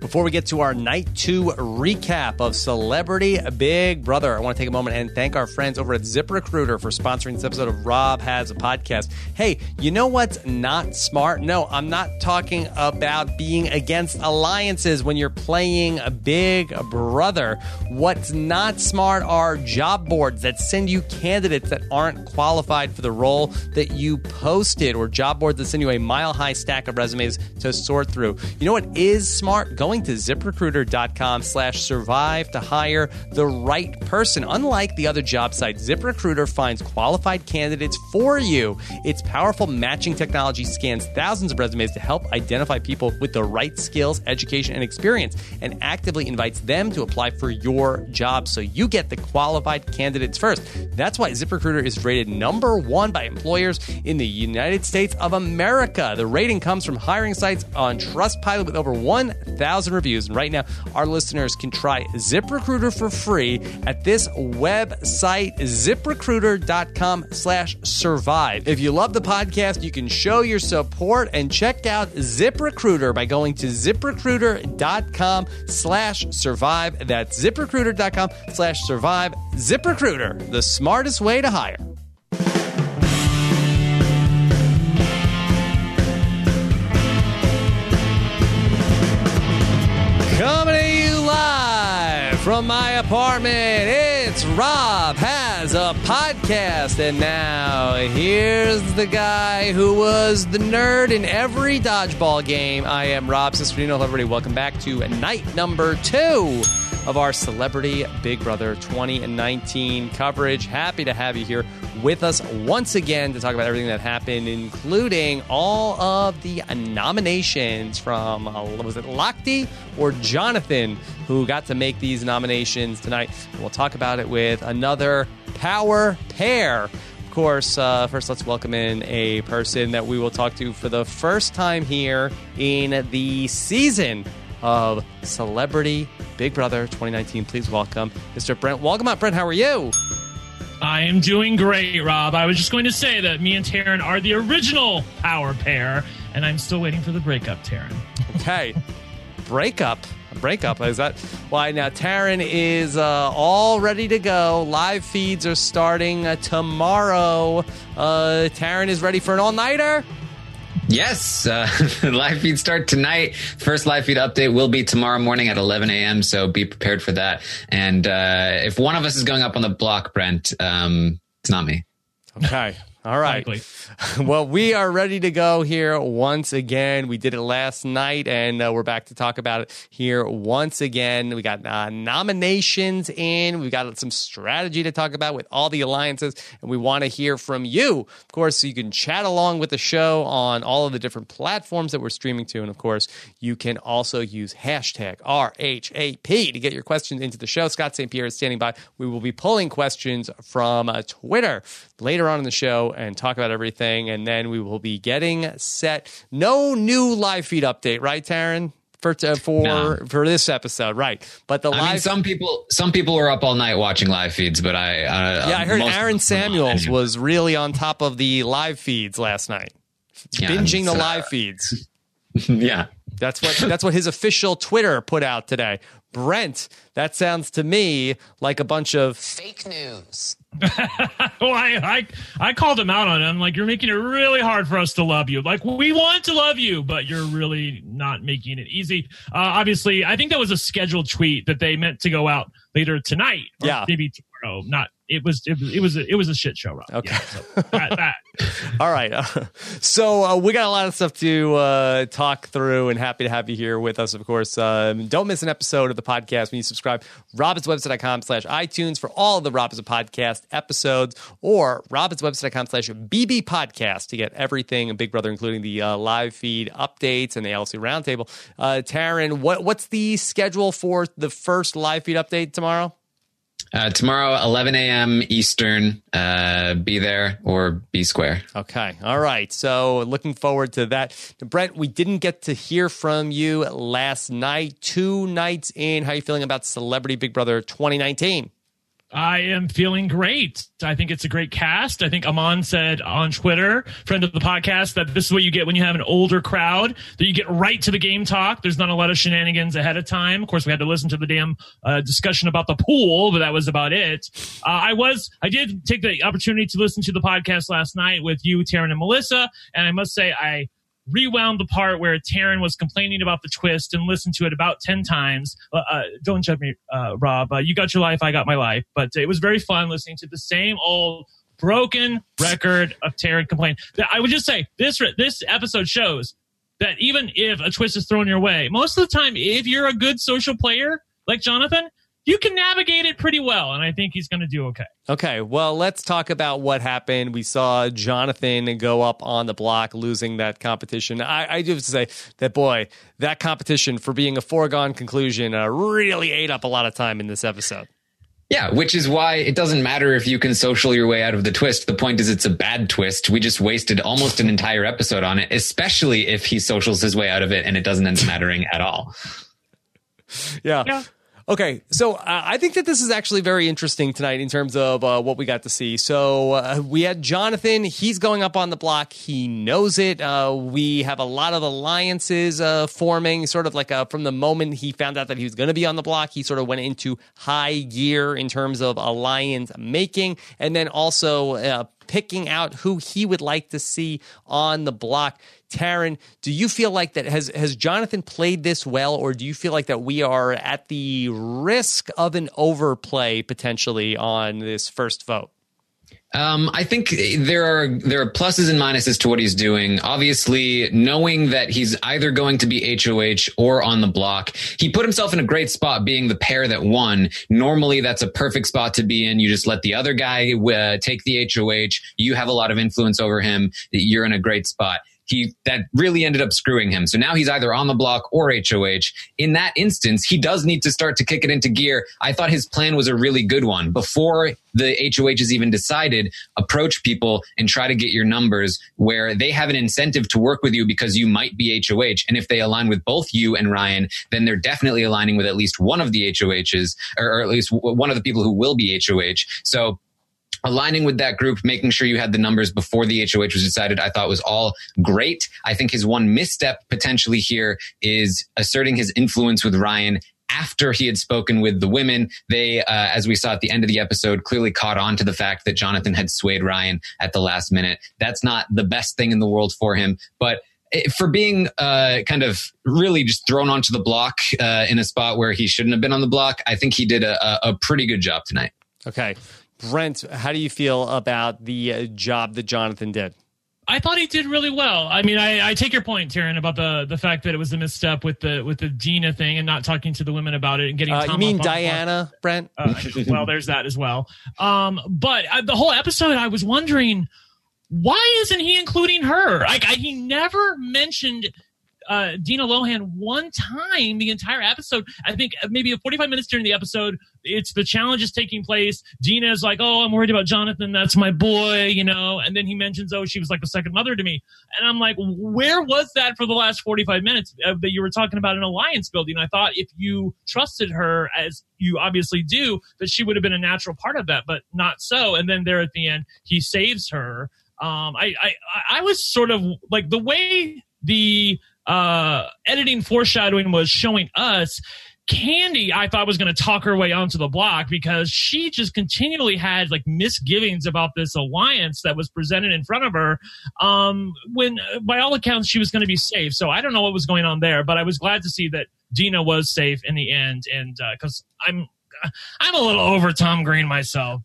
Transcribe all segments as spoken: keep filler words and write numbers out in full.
Before we get to our night two recap of Celebrity Big Brother, I want to take a moment and thank our friends over at ZipRecruiter for sponsoring this episode of Rob Has a Podcast. Hey, you know what's not smart? No, I'm not talking about being against alliances when you're playing Big Brother. What's not smart are job boards that send you candidates that aren't qualified for the role that you posted, or job boards that send you a mile-high stack of resumes to sort through. You know what is smart? Going to ZipRecruiter.com slash survive to hire the right person. Unlike the other job sites, ZipRecruiter finds qualified candidates for you. Its powerful matching technology scans thousands of resumes to help identify people with the right skills, education, and experience, and actively invites them to apply for your job so you get the qualified candidates first. That's why ZipRecruiter is rated number one by employers in the United States of America. The rating comes from hiring sites on Trustpilot with over one thousand reviews. And right now, our listeners can try ZipRecruiter for free at this website, ZipRecruiter.com slash survive. If you love the podcast, you can show your support and check out ZipRecruiter by going to ZipRecruiter.com slash survive. That's ZipRecruiter.com slash survive. ZipRecruiter, the smartest way to hire. Coming to you live from my apartment, it's Rob Has a Podcast. And now, here's the guy who was the nerd in every dodgeball game. I am Rob Cesternino. Hello, everybody. Welcome back to night number two of our Celebrity Big Brother twenty nineteen coverage. Happy to have you here with us once again to talk about everything that happened, including all of the nominations from, uh, was it Lochte or Jonathan, who got to make these nominations tonight. We'll talk about it with another power pair. Of course, uh, first let's welcome in a person that we will talk to for the first time here in the season of Celebrity Big Brother twenty nineteen. Please welcome Mister Brent. Welcome up, Brent. How are you? I am doing great, Rob. I was just going to say that me and Taryn are the original power pair, and I'm still waiting for the breakup, Taryn. Okay. Breakup. Breakup. Is that why? Now, Taryn is uh, all ready to go. Live feeds are starting uh, tomorrow. Uh, Taryn is ready for an all-nighter? Yes, uh, live feed start tonight. First live feed update will be tomorrow morning at eleven a.m., so be prepared for that. And uh, if one of us is going up on the block, Brent, um, it's not me. Okay. All right. Well, we are ready to go here once again. We did it last night, and uh, we're back to talk about it here once again. We got uh, nominations in. We've got some strategy to talk about with all the alliances, and we want to hear from you. Of course, you can chat along with the show on all of the different platforms that we're streaming to, and of course, you can also use hashtag R H A P to get your questions into the show. Scott Saint Pierre is standing by. We will be pulling questions from uh, Twitter later on in the show and talk about everything, and then we will be getting set. No new live feed update, right, Taryn? For uh, for no. for this episode, right? But the I live mean, some people some people were up all night watching live feeds, but I uh, yeah, I heard Aaron Samuels was really on top of the live feeds last night, yeah, binging the uh, live feeds. Yeah, that's what that's what his official Twitter put out today. Brent, that sounds to me like a bunch of fake news. well, I, I I called him out on it. I'm like, you're making it really hard for us to love you. Like, we want to love you, but you're really not making it easy. Uh, obviously, I think that was a scheduled tweet that they meant to go out later tonight. Or yeah. maybe tomorrow. Not. It was it was it was a, it was a shit show, Rob. Okay. Yeah, so that, that. All right. Uh, so uh, we got a lot of stuff to uh, talk through, and happy to have you here with us, of course. Um, don't miss an episode of the podcast when you subscribe. robinswebsite.com slash iTunes for all of the Rob Has a Podcast episodes, or robinswebsite.com slash BB Podcast to get everything Big Brother, including the uh, live feed updates and the L L C Roundtable. Uh, Taryn, what, what's the schedule for the first live feed update tomorrow? Uh, tomorrow, eleven a.m. Eastern. Uh, be there or be square. Okay. All right. So looking forward to that. Brent, we didn't get to hear from you last night. Two nights in. How are you feeling about Celebrity Big Brother twenty nineteen? I am feeling great. I think it's a great cast. I think Aman said on Twitter, friend of the podcast, that this is what you get when you have an older crowd, that you get right to the game talk. There's not a lot of shenanigans ahead of time. Of course, we had to listen to the damn uh, discussion about the pool, but that was about it. Uh, I was, I did take the opportunity to listen to the podcast last night with you, Taryn, and Melissa, and I must say I rewound the part where Taryn was complaining about the twist and listened to it about ten times. Uh, uh, don't judge me, uh, Rob. Uh, you got your life, I got my life. But it was very fun listening to the same old broken record of Taryn complaining. I would just say this this episode shows that even if a twist is thrown your way, most of the time, if you're a good social player like Jonathan, you can navigate it pretty well, and I think he's going to do okay. Okay, well, let's talk about what happened. We saw Jonathan go up on the block, losing that competition. I, I do have to say that, boy, that competition for being a foregone conclusion uh, really ate up a lot of time in this episode. Yeah, which is why it doesn't matter if you can social your way out of the twist. The point is it's a bad twist. We just wasted almost an entire episode on it, especially if he socials his way out of it and it doesn't end up mattering at all. Yeah. Yeah. Okay, so uh, I think that this is actually very interesting tonight in terms of uh, what we got to see. So uh, we had Jonathan. He's going up on the block. He knows it. Uh, we have a lot of alliances uh, forming, sort of like uh, from the moment he found out that he was going to be on the block, he sort of went into high gear in terms of alliance making, and then also uh, picking out who he would like to see on the block. Taryn, do you feel like that has has Jonathan played this well, or do you feel like that we are at the risk of an overplay potentially on this first vote? Um, I think there are there are pluses and minuses to what he's doing. Obviously, knowing that he's either going to be H O H or on the block, he put himself in a great spot being the pair that won. Normally, that's a perfect spot to be in. You just let the other guy uh, take the H O H. You have a lot of influence over him. You're in a great spot. He that really ended up screwing him. So now he's either on the block or H O H. In that instance, he does need to start to kick it into gear. I thought his plan was a really good one. Before the H O H is even decided, approach people and try to get your numbers where they have an incentive to work with you because you might be H O H. And if they align with both you and Ryan, then they're definitely aligning with at least one of the H O Hs, or, or at least one of the people who will be H O H. So aligning with that group, making sure you had the numbers before the H O H was decided, I thought was all great. I think his one misstep potentially here is asserting his influence with Ryan after he had spoken with the women. They, uh, as we saw at the end of the episode, clearly caught on to the fact that Jonathan had swayed Ryan at the last minute. That's not the best thing in the world for him, but for being uh, kind of really just thrown onto the block uh, in a spot where he shouldn't have been on the block, I think he did a, a pretty good job tonight. Okay. Brent, how do you feel about the uh, job that Jonathan did? I thought he did really well. I mean, I, I take your point, Taryn, about the, the fact that it was a misstep with the with the Dina thing and not talking to the women about it and getting. Uh, Tom you mean up Diana, Brent? Uh, well, there's that as well. Um, but uh, the whole episode, I was wondering, why isn't he including her? Like, I, he never mentioned uh, Dina Lohan one time the entire episode. I think maybe forty-five minutes during the episode, it's the challenge is taking place. Dina's like, oh, I'm worried about Jonathan. That's my boy, you know. And then he mentions, oh, she was like a second mother to me. And I'm like, where was that for the last forty-five minutes uh, that you were talking about an alliance building? I thought if you trusted her, as you obviously do, that she would have been a natural part of that, but not so. And then there at the end, he saves her. Um, I, I, I was sort of like the way the uh, editing foreshadowing was showing us, Candy, I thought was going to talk her way onto the block because she just continually had like misgivings about this alliance that was presented in front of her. Um, when uh, by all accounts she was going to be safe. So I don't know what was going on there, but I was glad to see that Dina was safe in the end. And because uh, I'm, I'm a little over Tom Green myself.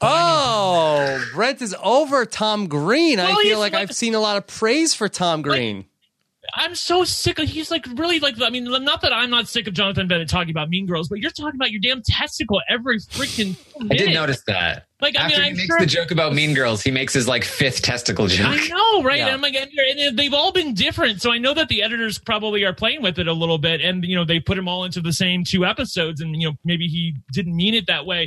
Oh, Brent is over Tom Green. Well, I feel like, like I've seen a lot of praise for Tom Green. Like, I'm so sick of, he's like really like, I mean, not that I'm not sick of Jonathan Bennett talking about Mean Girls, but you're talking about your damn testicle every freaking minute. I did notice that. Like, I After mean, he I'm makes sure the joke about Mean Girls, he makes his like fifth testicle joke. I know, right? Yeah. And I'm like, and they've all been different. So I know that the editors probably are playing with it a little bit, and you know, they put them all into the same two episodes, and you know, maybe he didn't mean it that way.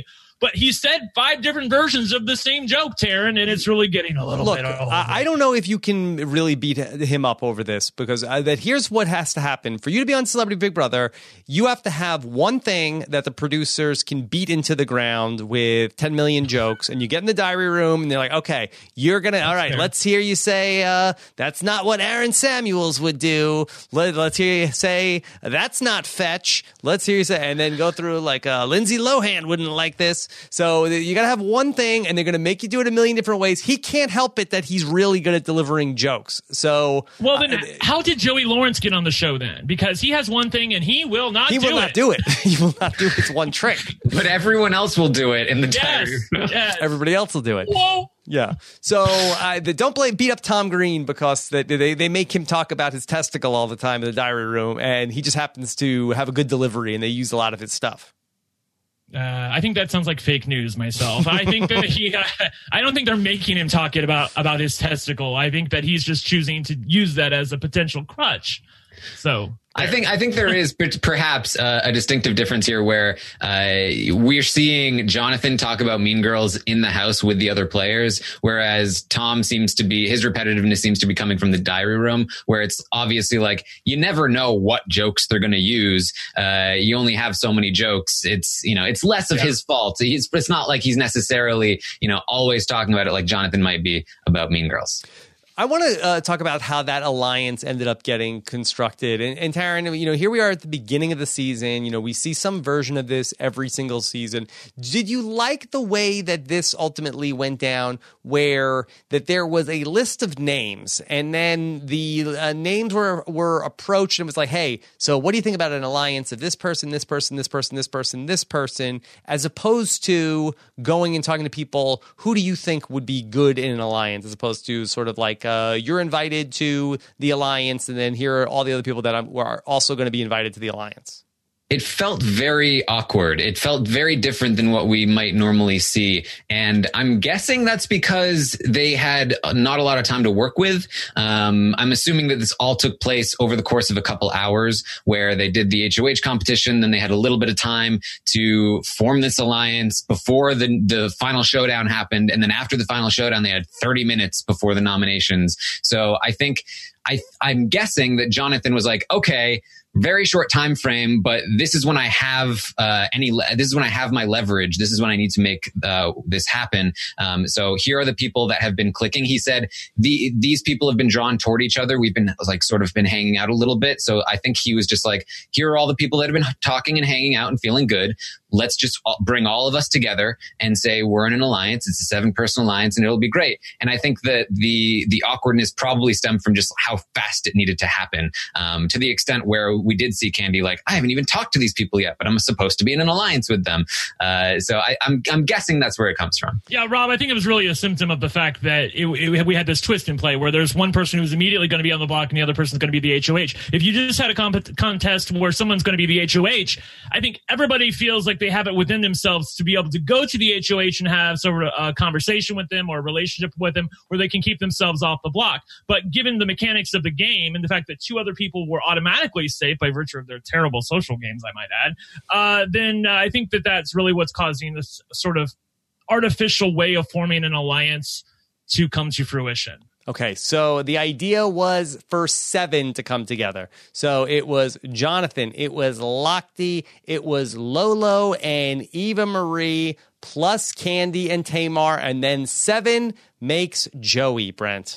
but he said five different versions of the same joke, Taryn, and it's really getting a little Look, bit. I, I don't know if you can really beat him up over this, because uh, that here's what has to happen. For you to be on Celebrity Big Brother, you have to have one thing that the producers can beat into the ground with ten million jokes, and you get in the diary room, and they're like, okay, you're going to, all right, fair. let's hear you say, uh, that's not what Aaron Samuels would do. Let, let's hear you say, that's not fetch. Let's hear you say, and then go through like, uh, Lindsay Lohan wouldn't like this. So you got to have one thing, and they're going to make you do it a million different ways. He can't help it that he's really good at delivering jokes. So, well, then uh, how did Joey Lawrence get on the show then? Because he has one thing, and he will not. He do will it. not do it. He will not do his one trick. But everyone else will do it in the Yes, diary room. yes. Everybody else will do it. Whoa. Yeah. So uh, the, don't blame beat up Tom Green because they, they they make him talk about his testicle all the time in the diary room, and he just happens to have a good delivery, and they use a lot of his stuff. Uh, I think that sounds like fake news myself. I think that he, uh, I don't think they're making him talk it about, about his testicle. I think that he's just choosing to use that as a potential crutch. So I think I think there is perhaps uh, a distinctive difference here where uh, we're seeing Jonathan talk about Mean Girls in the house with the other players, whereas Tom seems to be, his repetitiveness seems to be coming from the diary room, where it's obviously like you never know what jokes they're going to use. Uh, you only have so many jokes. It's, you know, it's less of yeah. his fault. He's, it's not like he's necessarily, you know, always talking about it like Jonathan might be about Mean Girls. I want to uh, talk about how that alliance ended up getting constructed. And, and Taryn, you know, here we are at the beginning of the season. You know, we see some version of this every single season. Did you like the way that this ultimately went down, where that there was a list of names, and then the uh, names were were approached, and it was like, hey, so what do you think about an alliance of this person, this person, this person, this person, this person, as opposed to going and talking to people, who do you think would be good in an alliance, as opposed to sort of like, Uh, you're invited to the alliance, and then here are all the other people that I'm, are also going to be invited to the alliance. It felt very awkward. It felt very different than what we might normally see. And I'm guessing that's because they had not a lot of time to work with. Um, I'm assuming that this all took place over the course of a couple hours, where they did the H O H competition. Then they had a little bit of time to form this alliance before the, the final showdown happened. And then after the final showdown, they had thirty minutes before the nominations. So I think I, I'm guessing that Jonathan was like, okay, very short time frame, but this is when I have uh, any. Le- this is when I have my leverage. This is when I need to make uh, this happen. Um, so here are the people that have been clicking. He said the these people have been drawn toward each other. We've been like sort of been hanging out a little bit. So I think he was just like, here are all the people that have been talking and hanging out and feeling good. Let's just all bring all of us together and say we're in an alliance. It's a seven person alliance, and it'll be great. And I think that the the awkwardness probably stemmed from just how fast it needed to happen, um, to the extent where we did see Candy like, I haven't even talked to these people yet, but I'm supposed to be in an alliance with them. Uh, so I, I'm I'm guessing that's where it comes from. Yeah, Rob, I think it was really a symptom of the fact that it, it, we had this twist in play where there's one person who's immediately going to be on the block and the other person's going to be the H O H. If you just had a comp- contest where someone's going to be the H O H, I think everybody feels like they have it within themselves to be able to go to the H O H and have sort of a conversation with them or a relationship with them where they can keep themselves off the block. But given the mechanics of the game and the fact that two other people were automatically safe by virtue of their terrible social games, I might add, uh, then uh, I think that that's really what's causing this sort of artificial way of forming an alliance to come to fruition. Okay, so the idea was for seven to come together. So it was Jonathan, it was Lochte, it was Lolo and Eva Marie, plus Candy and Tamar, and then seven makes Joey, Brent.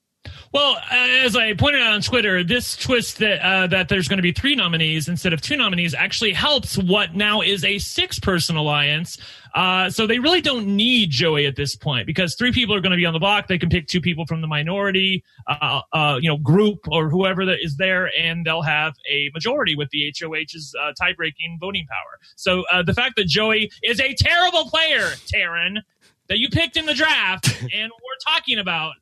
Well, as I pointed out on Twitter, this twist that uh, that there's going to be three nominees instead of two nominees actually helps what now is a six-person alliance. Uh, so they really don't need Joey at this point because three people are going to be on the block. They can pick two people from the minority, uh, uh, you know, group or whoever that is there, and they'll have a majority with the H O H's uh, tie-breaking voting power. So uh, the fact that Joey is a terrible player, Taryn, that you picked in the draft and we're talking about,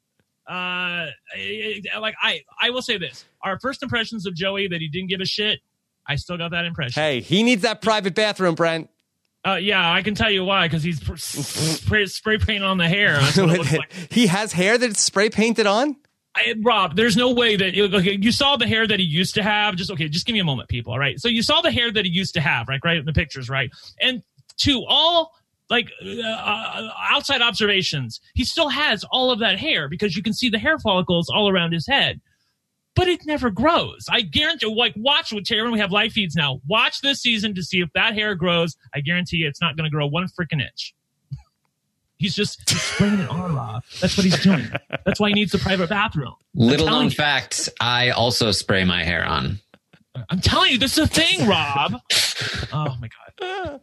Uh, like I, I will say this: our first impressions of Joey, that he didn't give a shit, I still got that impression. Hey, he needs that private bathroom, Brent. Uh, yeah, I can tell you why, because he's spray, spray paint on the hair. That's what it looks like. He has hair that's spray painted on? I, Rob, there's no way that okay, you saw the hair that he used to have. Just okay, just give me a moment, people. All right, so you saw the hair that he used to have, right? Right in the pictures, right? And to all like uh, outside observations, he still has all of that hair because you can see the hair follicles all around his head. But it never grows. I guarantee, like, watch with Taran. We have live feeds now. Watch this season to see if that hair grows. I guarantee you it's not going to grow one freaking inch. He's just he's spraying it on, Rob. That's what he's doing. That's why he needs the private bathroom. Little known you. fact, I also spray my hair on. I'm telling you, this is a thing, Rob. Oh, my God.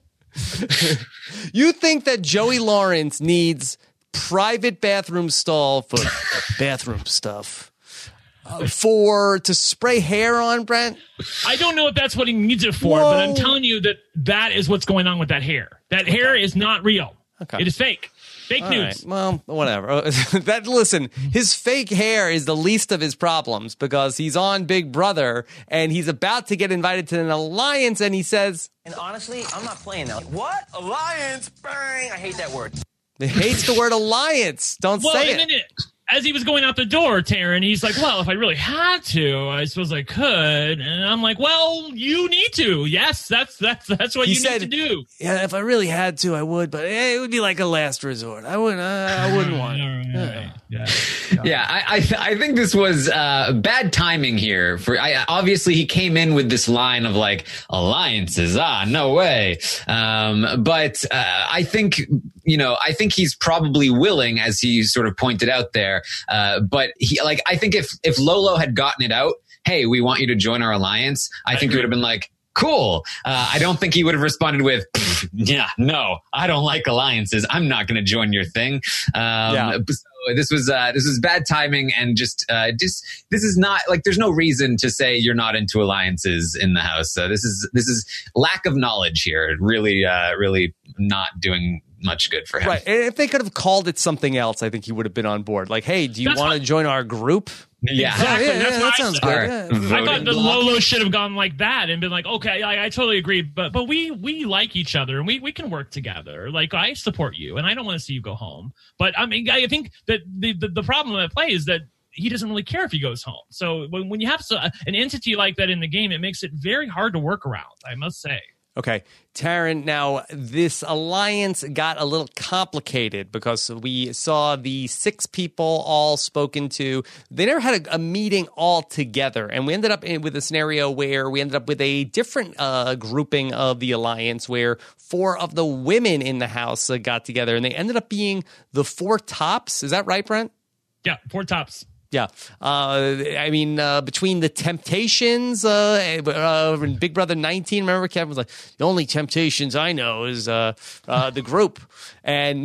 You think that Joey Lawrence needs private bathroom stall for bathroom stuff? Uh, for to spray hair on, Brent? I don't know if that's what he needs it for, Whoa. but I'm telling you that that is what's going on with that hair. That okay. hair is not real. Okay. It is fake. Fake All news. Right. Well, whatever. that listen, his fake hair is the least of his problems because he's on Big Brother and he's about to get invited to an alliance and he says, and honestly, I'm not playing that. What? Alliance? Bang! I hate that word. He hates the word alliance. Don't well, say it. it. As he was going out the door, Taran, he's like, well, if I really had to, I suppose I could. And I'm like, well, you need to. Yes, that's that's that's what he you said, need to do. Yeah, if I really had to, I would, but it would be like a last resort. I wouldn't. Uh, I wouldn't want it. Right. Yeah, yeah. yeah I I, th- I think this was uh, bad timing here. For I, obviously, he came in with this line of like alliances. Ah, no way. Um, but uh, I think you know, I think he's probably willing, as he sort of pointed out there. Uh, but he, like, I think if, if Lolo had gotten it out, hey, we want you to join our alliance, I, I think agree. He would have been like, cool. Uh, I don't think he would have responded with, yeah, no, I don't like alliances. I'm not going to join your thing. Um, yeah. So this was, uh, this was bad timing and just, uh, just, this is not like, there's no reason to say you're not into alliances in the house. So this is, this is lack of knowledge here. Really, uh, really not doing much good for him. Right. And if they could have called it something else, I think he would have been on board. Like, hey, do you want to join our group? Yeah, exactly. yeah, yeah, That's yeah that sounds good. Yeah. I thought the Lolo should have gone like that and been like, okay, I, I totally agree, but but we we like each other and we, we can work together. Like, I support you and I don't want to see you go home. But I mean, I think that the the, the problem at play is that he doesn't really care if he goes home. So when, when you have so, an entity like that in the game, it makes it very hard to work around, I must say. Okay, Taran, now this alliance got a little complicated because we saw the six people all spoken to. They never had a, a meeting all together, and we ended up in, with a scenario where we ended up with a different uh, grouping of the alliance where four of the women in the house uh, got together, and they ended up being the four tops. Is that right, Brent? Yeah, four tops. Yeah. Uh, I mean, uh, between the Temptations uh, uh, and Big Brother nineteen, remember Kevin was like, the only Temptations I know is uh, uh, the group. And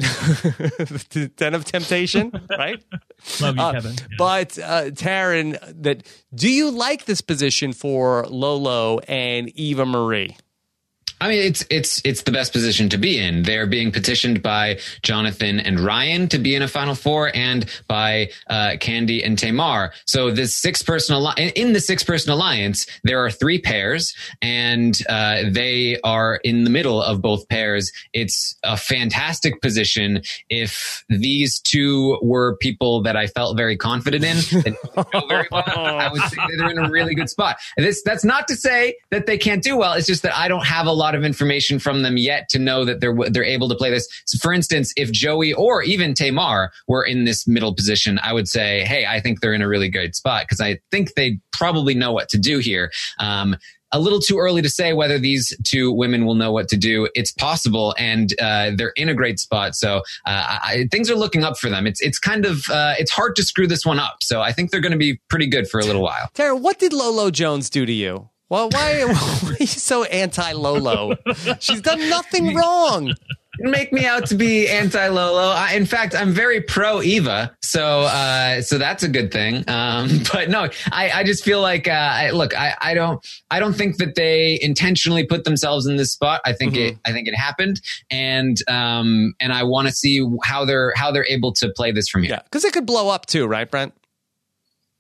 ten of Temptation, right? Love you, uh, Kevin. Yeah. But, uh, Taran, that, do you like this position for Lolo and Eva Marie? I mean, it's it's it's the best position to be in. They're being petitioned by Jonathan and Ryan to be in a Final Four, and by uh, Candy and Tamar. So the six-person alli- in the six-person alliance, there are three pairs, and uh, they are in the middle of both pairs. It's a fantastic position. If these two were people that I felt very confident in, that know very well, I would say that they're in a really good spot. And this that's not to say that they can't do well. It's just that I don't have a lot of information from them yet to know that they're they're able to play this. So for instance, if Joey or even Tamar were in this middle position, I would say, hey, I think they're in a really good spot because I think they probably know what to do here. Um, a little too early to say whether these two women will know what to do. It's possible, and uh, they're in a great spot. So uh, I, things are looking up for them. It's it's kind of uh, it's hard to screw this one up. So I think they're going to be pretty good for a little while. Tara, what did Lolo Jones do to you? Well, why, why are you so anti-Lolo? She's done nothing wrong. Make me out to be anti-Lolo. I, in fact, I'm very pro-Eva, so uh, so that's a good thing. Um, but no, I, I just feel like, uh, I, look, I, I don't, I don't think that they intentionally put themselves in this spot. I think mm-hmm. it, I think it happened, and um, and I want to see how they're how they're able to play this from here. Yeah, because it could blow up too, right, Brent?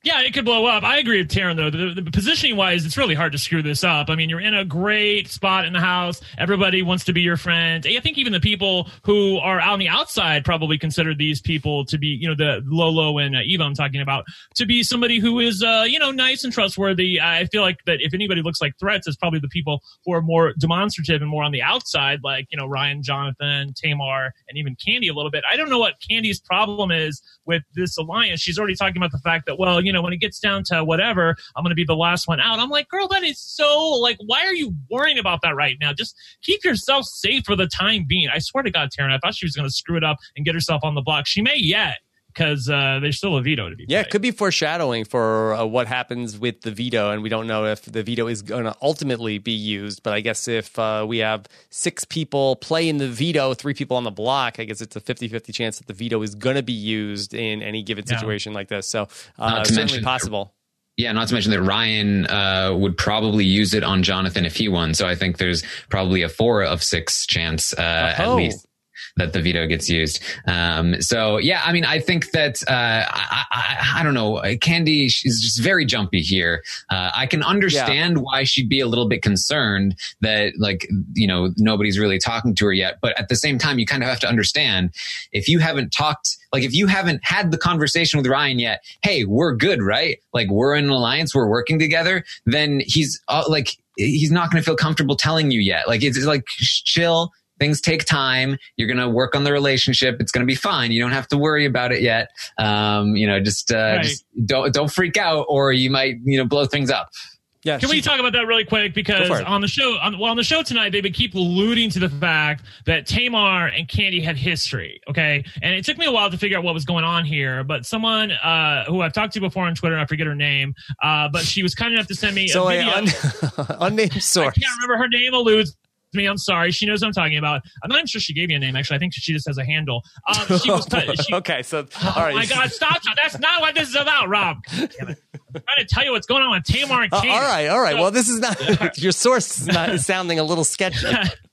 Yeah, it could blow up. I agree with Taryn, though. The, the positioning wise, it's really hard to screw this up. I mean, you're in a great spot in the house. Everybody wants to be your friend. I think even the people who are on the outside probably consider these people to be, you know, the Lolo and uh, Eva I'm talking about, to be somebody who is, uh, you know, nice and trustworthy. I feel like that if anybody looks like threats, it's probably the people who are more demonstrative and more on the outside, like, you know, Ryan, Jonathan, Tamar, and even Candy a little bit. I don't know what Candy's problem is with this alliance. She's already talking about the fact that, well, you know, when it gets down to whatever, I'm going to be the last one out. I'm like, girl, that is so, like, why are you worrying about that right now? Just keep yourself safe for the time being. I swear to God, Taryn, I thought she was going to screw it up and get herself on the block. She may yet, because uh, there's still a veto to be Yeah, played. it could be foreshadowing for uh, what happens with the veto, and we don't know if the veto is going to ultimately be used. But I guess if uh, we have six people playing the veto, three people on the block, I guess it's a fifty-fifty chance that the veto is going to be used in any given situation yeah. like this. So uh, certainly possible. Yeah, not to mention that Ryan uh, would probably use it on Jonathan if he won. So I think there's probably a four of six chance uh, at least that the veto gets used. Um, so yeah, I mean, I think that, uh, I, I, I don't know, Candy is just very jumpy here. Uh, I can understand yeah. why she'd be a little bit concerned that, like, you know, nobody's really talking to her yet. But at the same time, you kind of have to understand, if you haven't talked, like, if you haven't had the conversation with Ryan yet, hey, we're good, right? Like, we're in an alliance, we're working together, then he's uh, like, he's not going to feel comfortable telling you yet. Like, it's like, chill. Things take time. You're going to work on the relationship. It's going to be fine. You don't have to worry about it yet. Um, you know, just, uh, right. just don't, don't freak out, or you might, you know, blow things up. Yeah. Can she, we talk about that really quick? Because on the show, on, well, on the show tonight, they would keep alluding to the fact that Tamar and Candy had history. Okay. And it took me a while to figure out what was going on here, but someone, uh, who I've talked to before on Twitter, I forget her name, uh, but she was kind enough to send me so a video. Un- unnamed source. I can't remember her name, alludes me. I'm sorry. She knows what I'm talking about. I'm not even sure she gave me a name. Actually, I think she just has a handle. Um, she was she, okay. So, oh all right. my God, stop! That's not what this is about, Rob. Damn it. I'm trying to tell you what's going on with Tamar and Candy. Uh, all right, all right. So, well, this is not your source. Is not is sounding a little sketchy.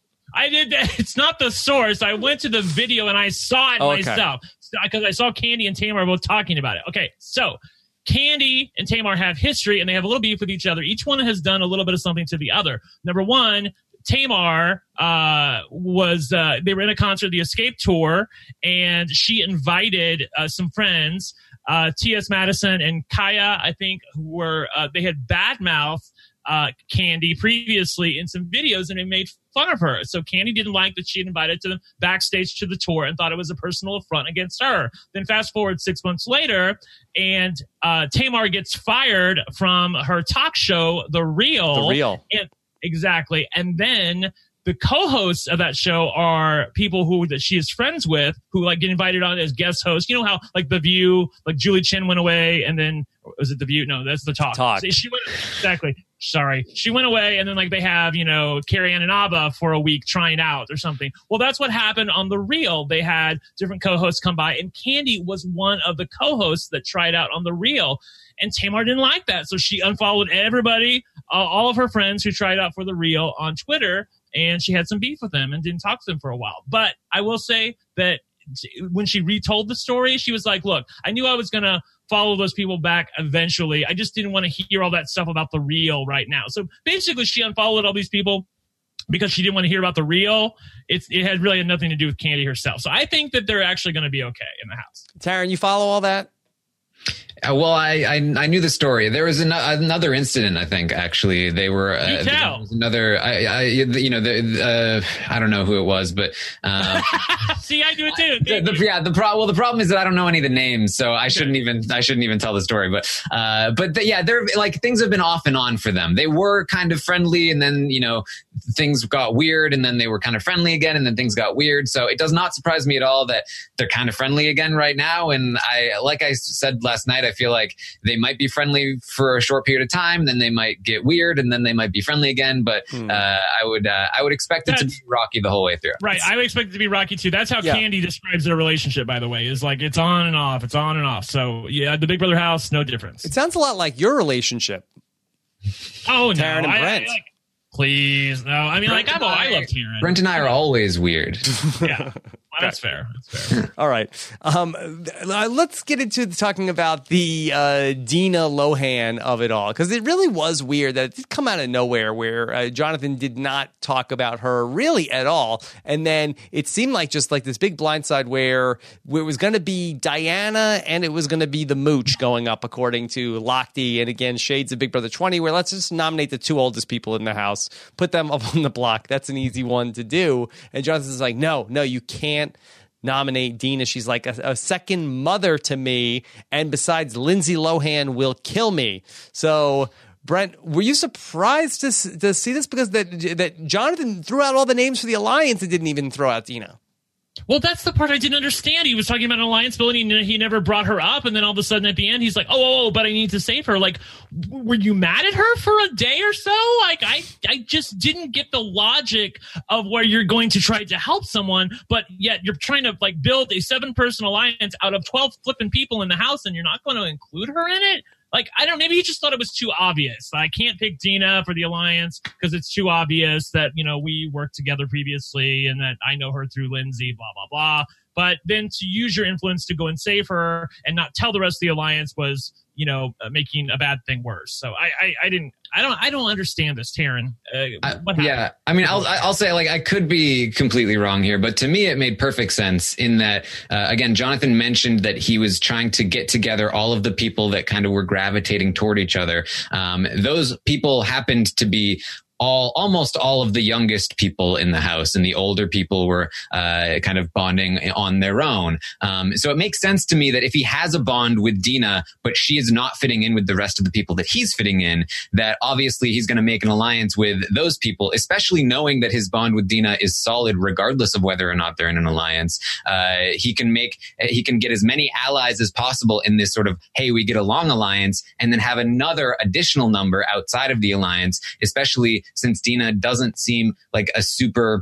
I did that. It's not the source. I went to the video and I saw it okay. myself because I saw Candy and Tamar both talking about it. Okay, so Candy and Tamar have history and they have a little beef with each other. Each one has done a little bit of something to the other. Number one, Tamar uh, was, uh, they were in a concert, the Escape Tour, and she invited uh, some friends, uh, T S Madison and Kaya, I think, who were, uh, they had badmouthed uh, Candy previously in some videos, and they made fun of her. So Candy didn't like that she had invited to them backstage to the tour and thought it was a personal affront against her. Then fast forward six months later, and uh, Tamar gets fired from her talk show, The Real. The Real. And, exactly. And then the co-hosts of that show are people who that she is friends with, who like get invited on as guest hosts. You know how like The View, like Julie Chen went away, and then was it The View? No, that's The Talk. Talk. So she went exactly. Sorry, she went away, and then like they have you know Carrie Ann and Abba for a week trying out or something. Well, that's what happened on The Real. They had different co-hosts come by, and Candy was one of the co-hosts that tried out on The Real. And Tamar didn't like that, so she unfollowed everybody, uh, all of her friends who tried out for The Real on Twitter, and she had some beef with them and didn't talk to them for a while. But I will say that when she retold the story, she was like, look, I knew I was going to follow those people back eventually. I just didn't want to hear all that stuff about The Real right now. So basically, she unfollowed all these people because she didn't want to hear about The Real. It's, it had really had nothing to do with Candy herself. So I think that they're actually going to be okay in the house. Taryn, you follow all that? Uh, well, I, I I knew the story. There was an, another incident. I think actually they were uh, there was another. I, I you know the uh, I don't know who it was, but um, see, I do it too. The, the, yeah, the problem. Well, the problem is that I don't know any of the names, so I shouldn't even I shouldn't even tell the story. But uh, but the, yeah, they're like things have been off and on for them. They were kind of friendly, and then you know things got weird, and then they were kind of friendly again, and then things got weird. So it does not surprise me at all that they're kind of friendly again right now. And I like I said last night, I feel like they might be friendly for a short period of time, then they might get weird, and then they might be friendly again. But hmm. uh, I would uh, I would expect it That's, to be rocky the whole way through. Right, I would expect it to be rocky too. That's how yeah. Candy describes their relationship, by the way, is like it's on and off, it's on and off. So yeah, the Big Brother house, no difference. It sounds a lot like your relationship. Oh Taryn no, and I, Brent. I, like, Please. No, I mean, Brent like, I'm, and I, I- love Tyrion. Brent and I are always weird. Yeah. Well, that's fair. That's fair. All right. Um, uh, let's get into talking about the uh, Dina Lohan of it all, because it really was weird that it did come out of nowhere where uh, Jonathan did not talk about her really at all. And then it seemed like just like this big blindside where, where it was going to be Diana and it was going to be the mooch going up, according to Lochte. And again, Shades of Big Brother twenty, where let's just nominate the two oldest people in the house, put them up on the block. That's an easy one to do. And Jonathan's like, no, no, you can't nominate Dina. She's like a, a second mother to me, and besides, Lindsay Lohan will kill me. So Brent, were you surprised to to see this, because that that Jonathan threw out all the names for the alliance and didn't even throw out Dina? Well, that's the part I didn't understand. He was talking about an alliance building, and he never brought her up. And then all of a sudden at the end, he's like, oh, oh, oh, but I need to save her. Like, were you mad at her for a day or so? Like, I, I just didn't get the logic of where you're going to try to help someone, but yet you're trying to, like, build a seven-person alliance out of twelve flipping people in the house, and you're not going to include her in it? Like, I don't know, maybe he just thought it was too obvious. I can't pick Dina for the alliance because it's too obvious that, you know, we worked together previously and that I know her through Lindsay, blah, blah, blah. But then to use your influence to go and save her and not tell the rest of the alliance was, you know, uh, making a bad thing worse. So I, I, I didn't, I don't, I don't understand this, Taryn. Uh, what happened? Yeah, I mean, I'll, I'll say, like, I could be completely wrong here, but to me, it made perfect sense in that, uh, again, Jonathan mentioned that he was trying to get together all of the people that kind of were gravitating toward each other. Um, those people happened to be all, almost all of the youngest people in the house, and the older people were uh, kind of bonding on their own. Um, so it makes sense to me that if he has a bond with Dina, but she is not fitting in with the rest of the people that he's fitting in, that obviously he's going to make an alliance with those people, especially knowing that his bond with Dina is solid regardless of whether or not they're in an alliance. Uh, he can make, he can get as many allies as possible in this sort of, hey, we get along alliance, and then have another additional number outside of the alliance, especially since Dina doesn't seem like a super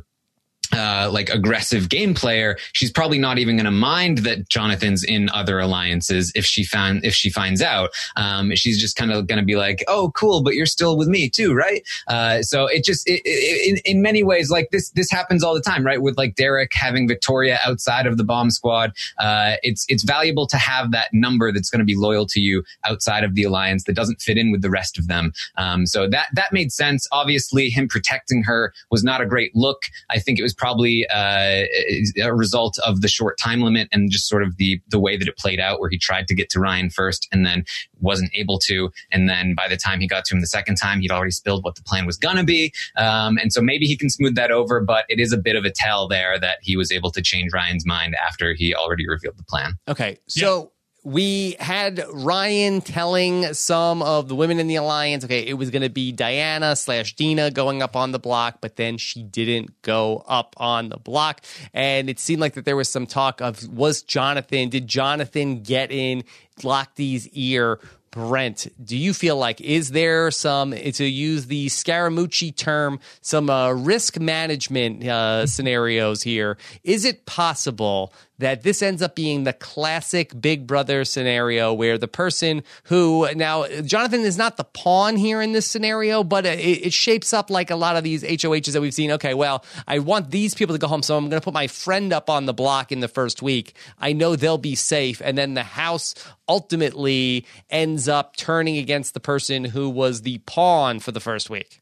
uh, like aggressive game player. She's probably not even going to mind that Jonathan's in other alliances if she found, if she finds out. Um, she's just kind of going to be like, oh, cool, but you're still with me too, right? Uh, so it just, it, it, in, in many ways, like this, this happens all the time, right? With like Derek having Victoria outside of the bomb squad. Uh, it's, it's valuable to have that number that's going to be loyal to you outside of the alliance that doesn't fit in with the rest of them. Um, so that, that made sense. Obviously, him protecting her was not a great look. I think it was probably uh, a result of the short time limit and just sort of the the way that it played out, where he tried to get to Ryan first and then wasn't able to. And then by the time he got to him the second time, he'd already spilled what the plan was going to be. Um, and so maybe he can smooth that over, but it is a bit of a tell there that he was able to change Ryan's mind after he already revealed the plan. Okay, so... Yeah. We had Ryan telling some of the women in the alliance, okay, it was going to be Diana slash Dina going up on the block, but then she didn't go up on the block. And it seemed like that there was some talk of, was Jonathan, did Jonathan get in Lochte's ear? Brent, do you feel like, is there some, to use the Scaramucci term, some uh, risk management uh, scenarios here? Is it possible that this ends up being the classic Big Brother scenario where the person who, now Jonathan is not the pawn here in this scenario, but it, it shapes up like a lot of these H O Hs that we've seen. Okay, well, I want these people to go home, so I'm going to put my friend up on the block in the first week. I know they'll be safe. And then the house ultimately ends up turning against the person who was the pawn for the first week.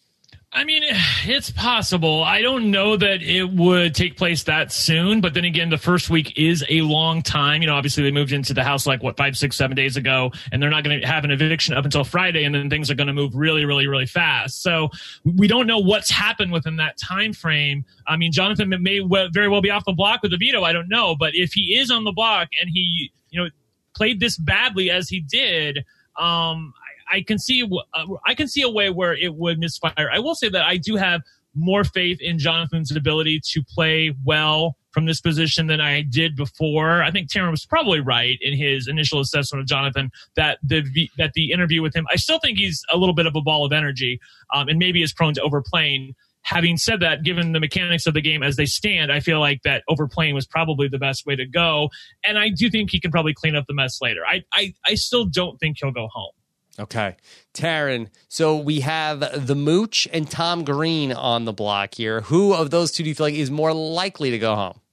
I mean, it's possible. I don't know that it would take place that soon, but then again, the first week is a long time. You know, obviously they moved into the house like, what, five, six, seven days ago, and they're not going to have an eviction up until Friday, and then things are going to move really, really, really fast. So we don't know what's happened within that time frame. I mean, Jonathan may very well be off the block with a veto. I don't know. But if he is on the block and he, you know, played this badly as he did, um, I can see uh, I can see a way where it would misfire. I will say that I do have more faith in Jonathan's ability to play well from this position than I did before. I think Taryn was probably right in his initial assessment of Jonathan that the that the interview with him, I still think he's a little bit of a ball of energy um, and maybe is prone to overplaying. Having said that, given the mechanics of the game as they stand, I feel like that overplaying was probably the best way to go. And I do think he can probably clean up the mess later. I I, I still don't think he'll go home. Okay. Taryn, so we have the Mooch and Tom Green on the block here. Who of those two do you feel like is more likely to go home?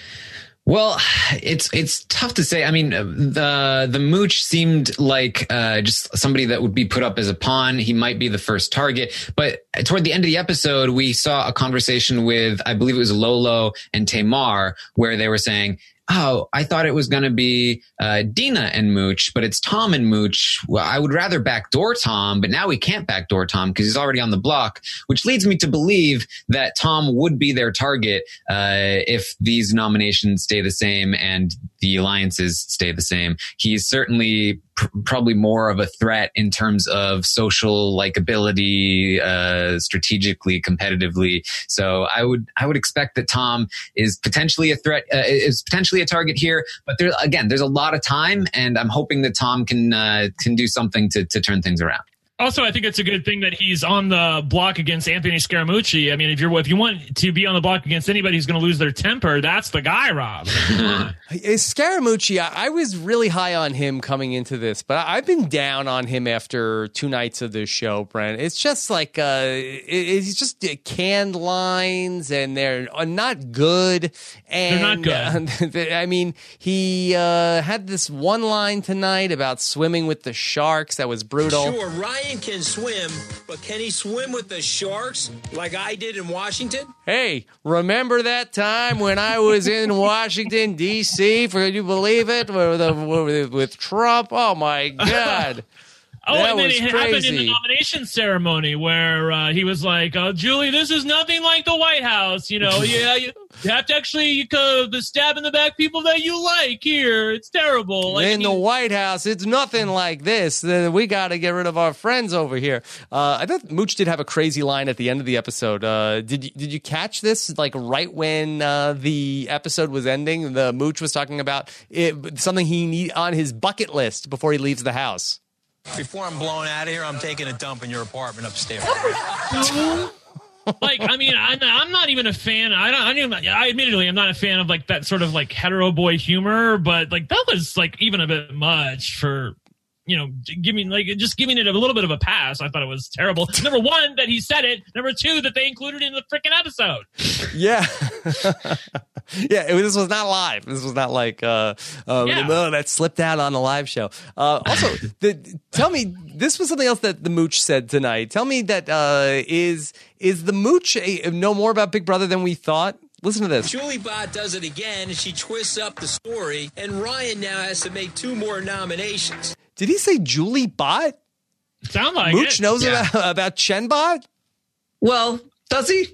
Well, it's it's tough to say. I mean, the the Mooch seemed like uh, just somebody that would be put up as a pawn. He might be the first target. But toward the end of the episode, we saw a conversation with, I believe it was Lolo and Tamar, where they were saying, oh, I thought it was going to be uh, Dina and Mooch, but it's Tom and Mooch. Well, I would rather backdoor Tom, but now we can't backdoor Tom because he's already on the block, which leads me to believe that Tom would be their target uh, if these nominations stay the same and the alliances stay the same. He's certainly pr- probably more of a threat in terms of social likability, uh, strategically, competitively. So I would I would expect that Tom is potentially a threat, uh, is potentially a target here. But there again, there's a lot of time, and I'm hoping that Tom can uh, can do something to to turn things around. Also, I think it's a good thing that he's on the block against Anthony Scaramucci. I mean, if you're if you want to be on the block against anybody who's going to lose their temper, that's the guy, Rob. Scaramucci, I, I was really high on him coming into this, but I've been down on him after two nights of this show, Brent. It's just like uh, it, it's just canned lines, and they're not good. And they're not good. Uh, I mean, he uh, had this one line tonight about swimming with the sharks that was brutal. Sure, Ryan can swim, but can he swim with the sharks like I did in Washington? Hey, remember that time when I was in Washington, D C? Can you believe it? With, with, with Trump? Oh, my God. Oh, that and then was it crazy. happened in the nomination ceremony where uh, he was like, oh, Julie, this is nothing like the White House. You know, yeah, you have to actually uh, stab in the back people that you like here. It's terrible. Like, in the White House, it's nothing like this. We got to get rid of our friends over here. Uh, I thought Mooch did have a crazy line at the end of the episode. Uh, did you, did you catch this? Like right when uh, the episode was ending, the Mooch was talking about it, something he need on his bucket list before he leaves the house. Before I'm blown out of here, I'm taking a dump in your apartment upstairs. Like, I mean, I'm, I'm not even a fan. I don't. I, don't even, I admittedly, I'm not a fan of like that sort of like hetero boy humor. But like that was like even a bit much for, you know, giving like just giving it a little bit of a pass. I thought it was terrible. Number one, that he said it. Number two, that they included it in the freaking episode. Yeah. Yeah, it, this was not live. This was not like uh, uh, Yeah. oh, that slipped out on the live show. Uh, also, the, tell me, this was something else that the Mooch said tonight. Tell me that uh, is is the Mooch a, know more about Big Brother than we thought? Listen to this. Julie Bott does it again, and she twists up the story, and Ryan now has to make two more nominations. Did he say Julie Bott? Sound like Mooch it. knows Yeah. about, about Chen Bot? Well, does he?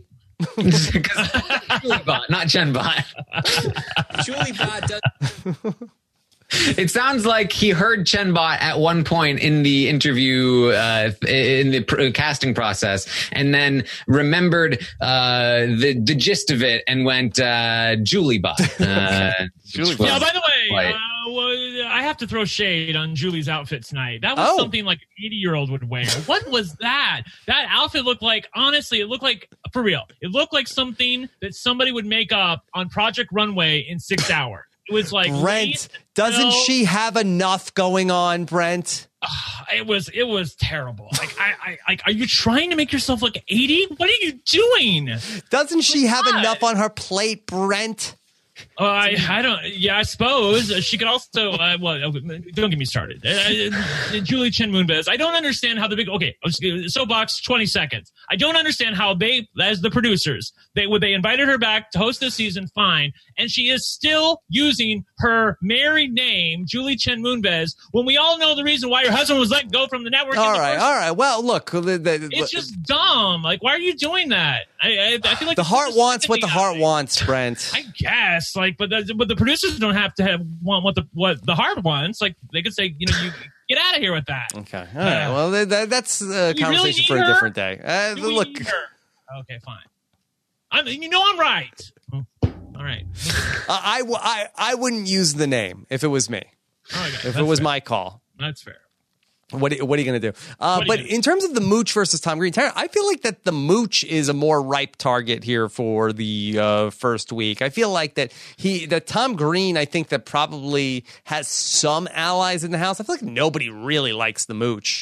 Julie Bot, not Chen Bot. Julie Bott does. It sounds like he heard Chen Bot at one point in the interview, uh, in the pr- casting process, and then remembered uh, the the gist of it and went uh, Julie Bot. Uh, Julie which Bot. Yeah, was by the way, quite- uh, well, I have to throw shade on Julie's outfit tonight. That was Oh. something like an eighty-year-old would wear. What was that? That outfit looked like, honestly, it looked like, for real, it looked like something that somebody would make up on Project Runway in six hours. It was like, Brent, doesn't no. she have enough going on, Brent? It was, it was terrible. Like, I, I, like, are you trying to make yourself look eighty? What are you doing? Doesn't she have not. enough on her plate, Brent? Uh, I, I don't. Yeah, I suppose uh, she could also. Uh, well, don't get me started. Uh, uh, Julie Chen Moonves. I don't understand how the big. Okay, soapbox. Twenty seconds. I don't understand how they, as the producers, they would they invited her back to host this season. Fine, and she is still using her married name, Julie Chen Moonves, when we all know the reason why her husband was let go from the network. All in the right, first- all right. Well, look, the, the, It's just dumb. Like, why are you doing that? I, I, I feel like the this heart is a wants what the sympathy heart guy. wants, Brent. I guess, like, but the, but the producers don't have to have want what the what the heart wants. Like, they could say, you know, you get out of here with that. Okay, all right. Well, that, that, that's a Do we really conversation need for a her? different day. Uh, Do we look, need her? Okay, fine. I mean, you know, I'm right. Oh, all right. uh, I, w- I, I wouldn't use the name if it was me. Okay, If that's it was fair. my call. That's fair. What are, what are you going to do? Uh, What are you but gonna do? in terms of the Mooch versus Tom Green, Tara, I feel like that the Mooch is a more ripe target here for the uh, first week. I feel like that he, that Tom Green, I think that probably has some allies in the house. I feel like nobody really likes the Mooch.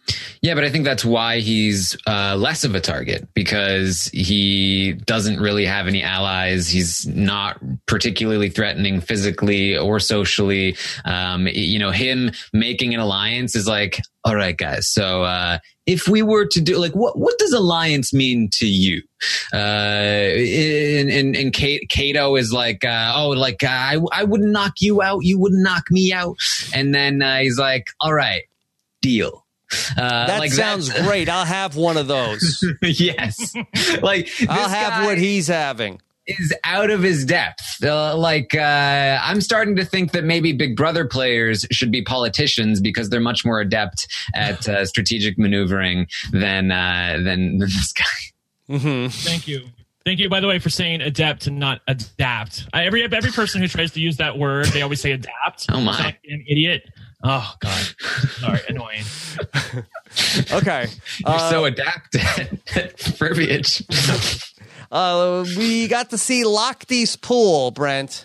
Yeah, but I think that's why he's uh, less of a target, because he doesn't really have any allies. He's not particularly threatening physically or socially. Um, you know, him making an alliance is like, all right, guys. So uh, if we were to do like, what what does alliance mean to you? Uh, and and, and Kato is like, uh, oh, like uh, I I wouldn't knock you out, you wouldn't knock me out, and then uh, he's like, all right, deal. Uh, that like sounds that. great. I'll have one of those. Yes. Like I'll have what he's having. Is out of his depth. Uh, like uh, I'm starting to think that maybe Big Brother players should be politicians, because they're much more adept at uh, strategic maneuvering than uh, than, than this guy. Mm-hmm. Thank you. Thank you, by the way, for saying adept and not adapt. I, every every person who tries to use that word, they always say adapt. Oh my, like an idiot. Oh God, sorry, annoying. Okay, you're uh, so adapted at verbiage. uh, we got to see Lochtey's pool, Brent.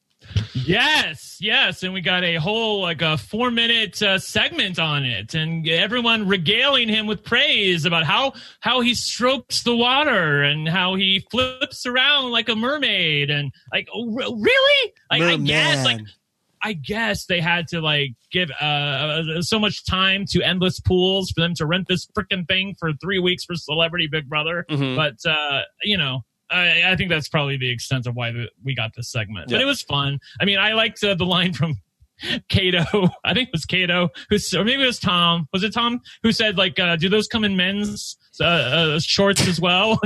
Yes, yes, and we got a whole like a four minute uh, segment on it, and everyone regaling him with praise about how how he strokes the water and how he flips around like a mermaid, and like oh, really, like I guess like. I guess they had to like give uh, so much time to Endless Pools for them to rent this freaking thing for three weeks for Celebrity Big Brother. Mm-hmm. But, uh, you know, I, I think that's probably the extent of why the, we got this segment. Yeah. But it was fun. I mean, I liked uh, the line from Kato. I think it was Kato, who's, or maybe it was Tom. Was it Tom who said, like, uh, do those come in men's uh, uh, shorts as well?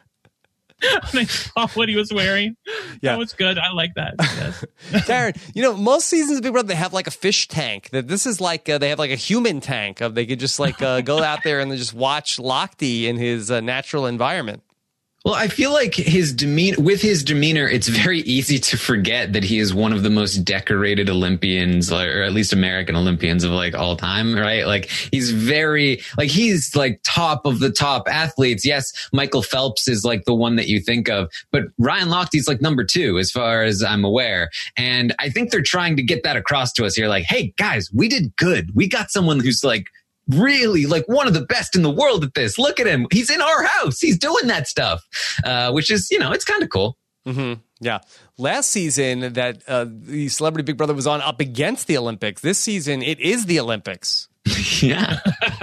I saw what he was wearing. Yeah, that was good. I like that. Yes. Darren, you know, most seasons of Big Brother, they have like a fish tank. That this is like uh, they have like a human tank of they could just like uh, go out there and just watch Lochte in his uh, natural environment. Well, I feel like his demeanor, with his demeanor, it's very easy to forget that he is one of the most decorated Olympians, or at least American Olympians of like all time, right? Like he's very, like he's like top of the top athletes. Yes, Michael Phelps is like the one that you think of, but Ryan Lochte's like number two as far as I'm aware. And I think they're trying to get that across to us here. Like, hey guys, we did good. We got someone who's like, really like one of the best in the world at this. Look at him. He's in our house. He's doing that stuff, uh, which is, you know, it's kind of cool. Mm-hmm. Yeah. Last season that uh, the Celebrity Big Brother was on up against the Olympics. This season, it is the Olympics. Yeah.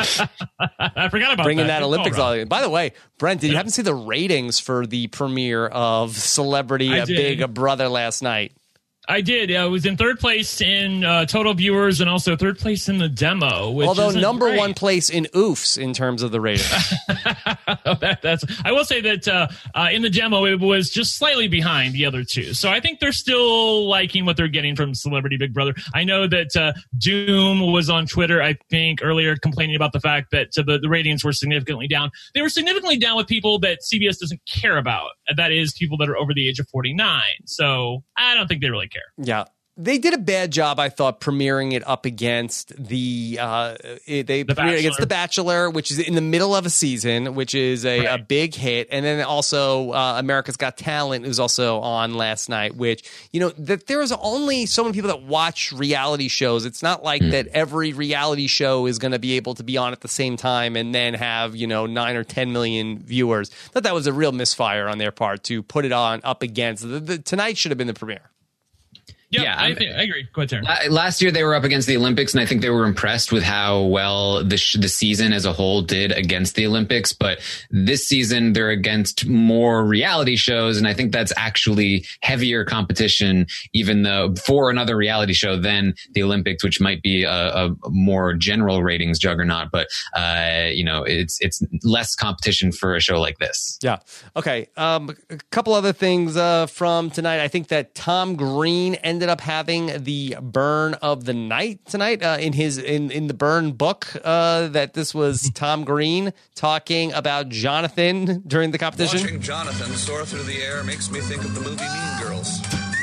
I forgot about Bringing that. that Olympics all in. By the way, Brent, did you happen to see the ratings for the premiere of Celebrity Big Brother last night? I did. I was in third place in uh, total viewers and also third place in the demo. Which Although number great. one place in oofs in terms of the ratings. that, that's. I will say that uh, uh, in the demo it was just slightly behind the other two. So I think they're still liking what they're getting from Celebrity Big Brother. I know that uh, Doom was on Twitter, I think, earlier complaining about the fact that uh, the, the ratings were significantly down. They were significantly down with people that C B S doesn't care about. That is people that are over the age of forty-nine. So I don't think they really care. Yeah. They did a bad job, I thought, premiering it up against the uh, it, they the premiered against The Bachelor, which is in the middle of a season, which is a, right. a big hit, and then also uh, America's Got Talent, who's also on last night. Which you know that there is only so many people that watch reality shows. It's not like mm. that every reality show is going to be able to be on at the same time and then have you know nine or ten million viewers. I thought that was a real misfire on their part to put it on up against the, the tonight should have been the premiere. Yep, yeah, I, think, I agree. Go ahead, Taryn. Last year they were up against the Olympics, and I think they were impressed with how well the sh- the season as a whole did against the Olympics. But this season they're against more reality shows, and I think that's actually heavier competition, even though for another reality show than the Olympics, which might be a, a more general ratings juggernaut. But uh, you know, it's it's less competition for a show like this. Yeah. Okay. Um, a couple other things uh, from tonight. I think that Tom Green and ended up having the burn of the night tonight uh, in his in, in the burn book uh, that this was Tom Green talking about Jonathan during the competition. Watching Jonathan soar through the air makes me think of the movie Mean Girls.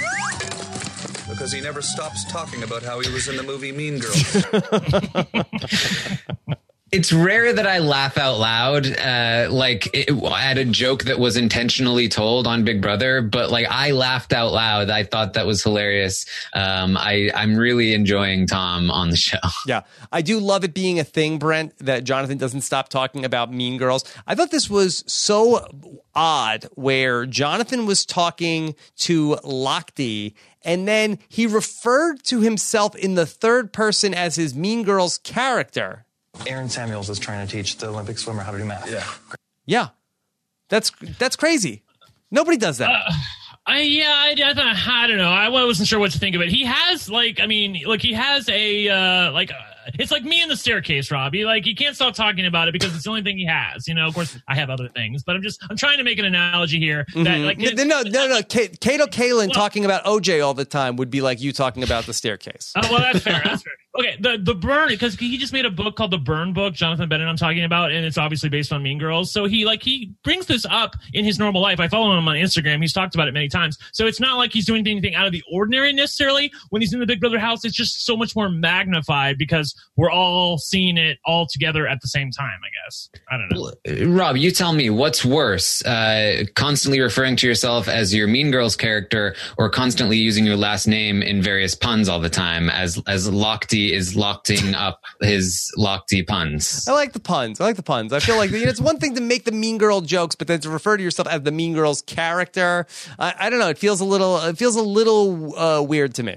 Because he never stops talking about how he was in the movie Mean Girls. It's rare that I laugh out loud, uh, like it, at a joke that was intentionally told on Big Brother, but like I laughed out loud. I thought that was hilarious. Um, I, I'm really enjoying Tom on the show. Yeah, I do love it being a thing, Brent, that Jonathan doesn't stop talking about Mean Girls. I thought this was so odd where Jonathan was talking to Lochte and then he referred to himself in the third person as his Mean Girls character. Aaron Samuels is trying to teach the Olympic swimmer how to do math. Yeah. Yeah. That's that's crazy. Nobody does that. Uh, I, yeah, I, I, I don't know. I wasn't sure what to think of it. He has, like, I mean, look, he has a, uh, like, uh, it's like me in the staircase, Robbie. Like, he can't stop talking about it because it's the only thing he has. You know, of course, I have other things, but I'm just, I'm trying to make an analogy here. That, mm-hmm. like, no, no, no, no. K- Kato Kaelin well, talking about O J all the time would be like you talking about the staircase. Oh, well, that's fair. That's fair. Okay, the the burn, because he just made a book called The Burn Book, Jonathan Bennett I'm talking about, and it's obviously based on Mean Girls. So he like he brings this up in his normal life. I follow him on Instagram. He's talked about it many times. So it's not like he's doing anything out of the ordinary necessarily. When he's in the Big Brother house, it's just so much more magnified because we're all seeing it all together at the same time, I guess. I don't know. Rob, you tell me, what's worse, uh, constantly referring to yourself as your Mean Girls character or constantly using your last name in various puns all the time as as Lochte is Lochting up his Lochte puns? I like the puns. I like the puns. I feel like you know, it's one thing to make the Mean Girl jokes, but then to refer to yourself as the Mean Girls character, I, I don't know. It feels a little. It feels a little uh, weird to me.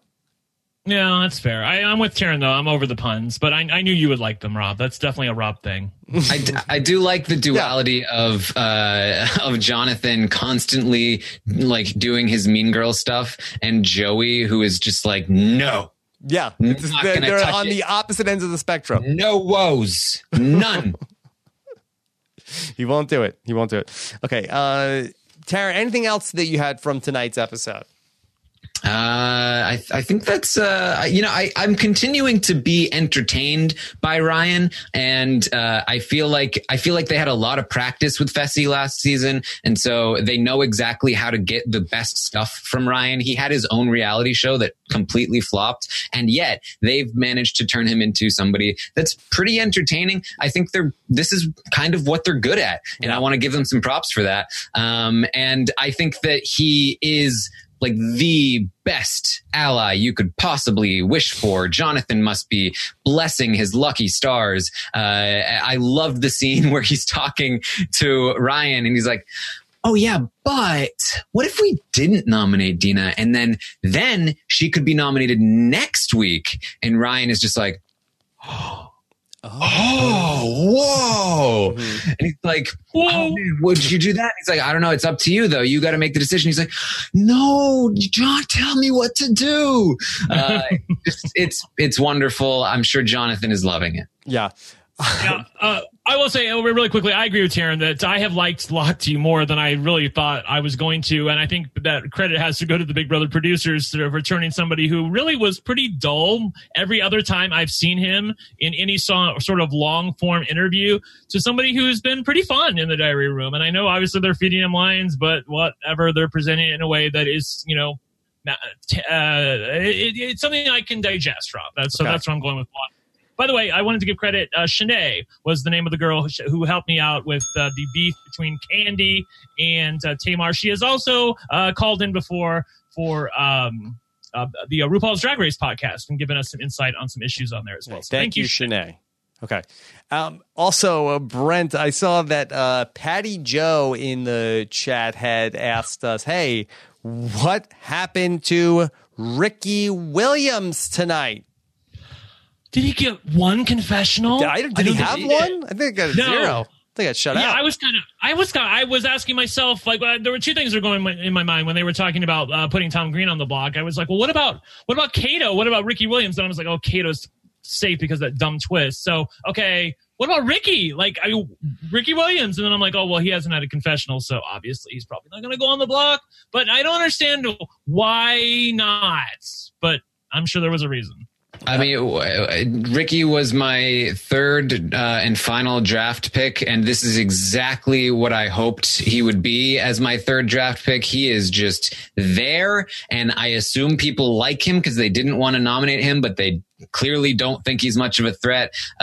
Yeah, that's fair. I, I'm with Taryn, though. I'm over the puns, but I, I knew you would like them, Rob. That's definitely a Rob thing. I, d- I do like the duality yeah. of uh, of Jonathan constantly like doing his Mean Girl stuff and Joey, who is just like, no. Yeah, it's, they're, they're on it. the opposite ends of the spectrum. No woes. None. He won't do it. He won't do it. Okay. Uh, Taryn, anything else that you had from tonight's episode? Uh, I, I think that's, uh, you know, I, I'm continuing to be entertained by Ryan, and uh, I feel like I feel like they had a lot of practice with Fessy last season, and so they know exactly how to get the best stuff from Ryan. He had his own reality show that completely flopped, and yet they've managed to turn him into somebody that's pretty entertaining. I think they're this is kind of what they're good at, and I want to give them some props for that. Um, and I think that he is like the best ally you could possibly wish for. Jonathan must be blessing his lucky stars. Uh, I loved the scene where he's talking to Ryan and he's like, oh yeah, but what if we didn't nominate Dina and then, then she could be nominated next week? And Ryan is just like, oh, Oh, whoa. Mm-hmm. And he's like, whoa, oh, man, would you do that? He's like, I don't know. It's up to you, though. You got to make the decision. He's like, no, John, tell me what to do. Uh, it's, it's, it's wonderful. I'm sure Jonathan is loving it. Yeah. yeah, uh, I will say uh, really quickly, I agree with Taryn that I have liked Lochte more than I really thought I was going to. And I think that credit has to go to the Big Brother producers for returning somebody who really was pretty dull every other time I've seen him in any song, sort of long form interview to somebody who's been pretty fun in the diary room. And I know obviously they're feeding him lines, but whatever, they're presenting it in a way that is, you know, uh, it, it's something I can digest, Rob. That's, so okay. That's what I'm going with Lochte. By the way, I wanted to give credit. Uh, Shanae was the name of the girl who helped me out with uh, the beef between Candy and uh, Tamar. She has also uh, called in before for um, uh, the uh, RuPaul's Drag Race podcast and given us some insight on some issues on there as well. So thank, thank you, Shanae. Okay. Um, also, uh, Brent, I saw that uh, Patty Joe in the chat had asked us, hey, what happened to Ricky Williams tonight? Did he get one confessional? Did, I, did I he have he one? I think I got a no. zero. I think I got shut yeah, out. I was kind of, I was kind of, I was asking myself, like, uh, there were two things that were going in my, in my mind when they were talking about uh, putting Tom Green on the block. I was like, well, what about, what about Kato? What about Ricky Williams? And I was like, oh, Kato's safe because of that dumb twist. So, okay, what about Ricky? Like, I, Ricky Williams. And then I'm like, oh, well, he hasn't had a confessional, so obviously he's probably not going to go on the block. But I don't understand why not. But I'm sure there was a reason. I mean, Ricky was my third uh, and final draft pick, and this is exactly what I hoped he would be as my third draft pick. He is just there, and I assume people like him because they didn't want to nominate him, but they clearly don't think he's much of a threat. Uh,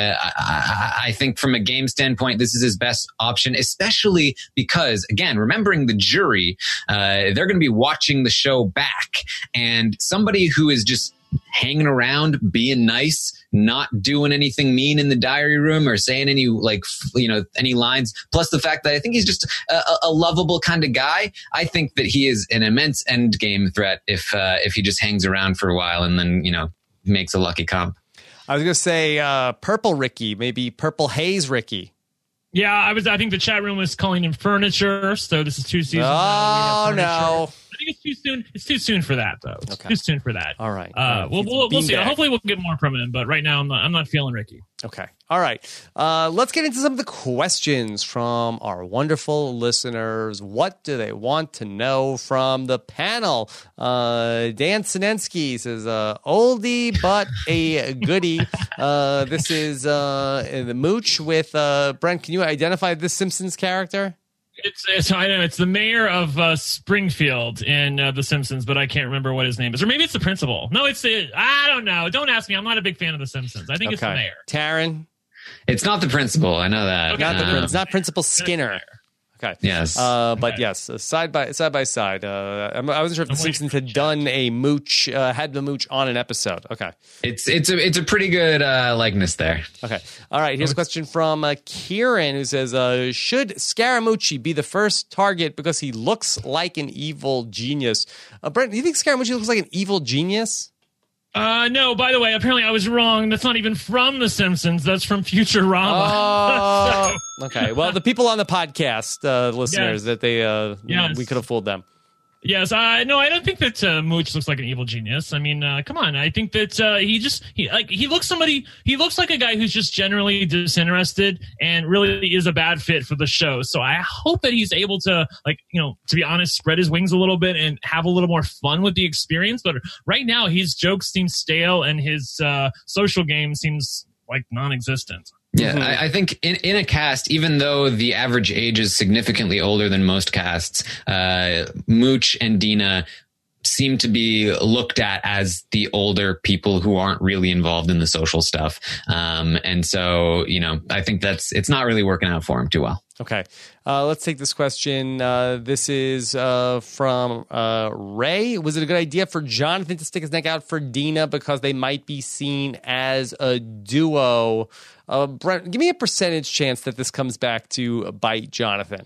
I, I think from a game standpoint, this is his best option, especially because, again, remembering the jury, uh, they're going to be watching the show back, and somebody who is just hanging around, being nice, not doing anything mean in the diary room or saying any, like, you know, any lines. Plus the fact that I think he's just a, a lovable kind of guy. I think that he is an immense end game threat if, uh, if he just hangs around for a while and then, you know, makes a lucky comp. I was going to say uh, Purple Ricky, maybe Purple Haze Ricky. Yeah, I was. I think the chat room was calling him furniture. So this is two seasons. Oh no! I think it's too soon. It's too soon for that, though. It's Okay. too soon for that. All right. Uh, All right. we'll we'll, we'll see. Beanbag. Hopefully, we'll get more from him. But right now, I'm not. I'm not feeling Ricky. Okay. All right. Uh, let's get into some of the questions from our wonderful listeners. What do they want to know from the panel? Uh, Dan Sinensky says, uh, oldie but a goodie. Uh, this is uh, the Mooch with uh, Brent. Can you identify this Simpsons character? It's, it's I know it's the mayor of uh, Springfield in uh, The Simpsons, but I can't remember what his name is. Or maybe it's the principal. No, it's the I don't know. Don't ask me. I'm not a big fan of The Simpsons. I think it's the mayor. Taryn? It's not the principal. I know that. Okay. Not the Um, prin- it's not Principal Skinner. Okay. Yes. Uh, but Okay. yes, uh, side by side by side. Uh, I'm- I wasn't sure if The Simpsons had done a Mooch, uh, had the Mooch on an episode. Okay. It's it's a it's a pretty good uh, likeness there. Okay. All right. Here's a question from uh, Kieran, who says, uh, should Scaramucci be the first target because he looks like an evil genius? Uh, Brent, do you think Scaramucci looks like an evil genius? Uh, no, by the way, apparently I was wrong. That's not even from The Simpsons. That's from Futurama. Oh, okay. Well, the people on the podcast, uh, listeners, Yes. that they, uh, Yes. we could have fooled them. Yes, uh, no, I don't think that uh, Mooch looks like an evil genius. I mean, uh, come on. I think that uh, he just he like he looks somebody. He looks like a guy who's just generally disinterested and really is a bad fit for the show. So I hope that he's able to, like, you know, to be honest, spread his wings a little bit and have a little more fun with the experience. But right now, his jokes seem stale and his uh, social game seems like non-existent. Yeah, Mm-hmm. I, I think in, in a cast, even though the average age is significantly older than most casts, uh, Mooch and Dina seem to be looked at as the older people who aren't really involved in the social stuff. Um, and so, you know, I think that's, it's not really working out for him too well. Okay. Uh, let's take this question. Uh, this is uh, from uh, Ray. Was it a good idea for Jonathan to stick his neck out for Dina because they might be seen as a duo? Uh, Brent, give me a percentage chance that this comes back to bite Jonathan.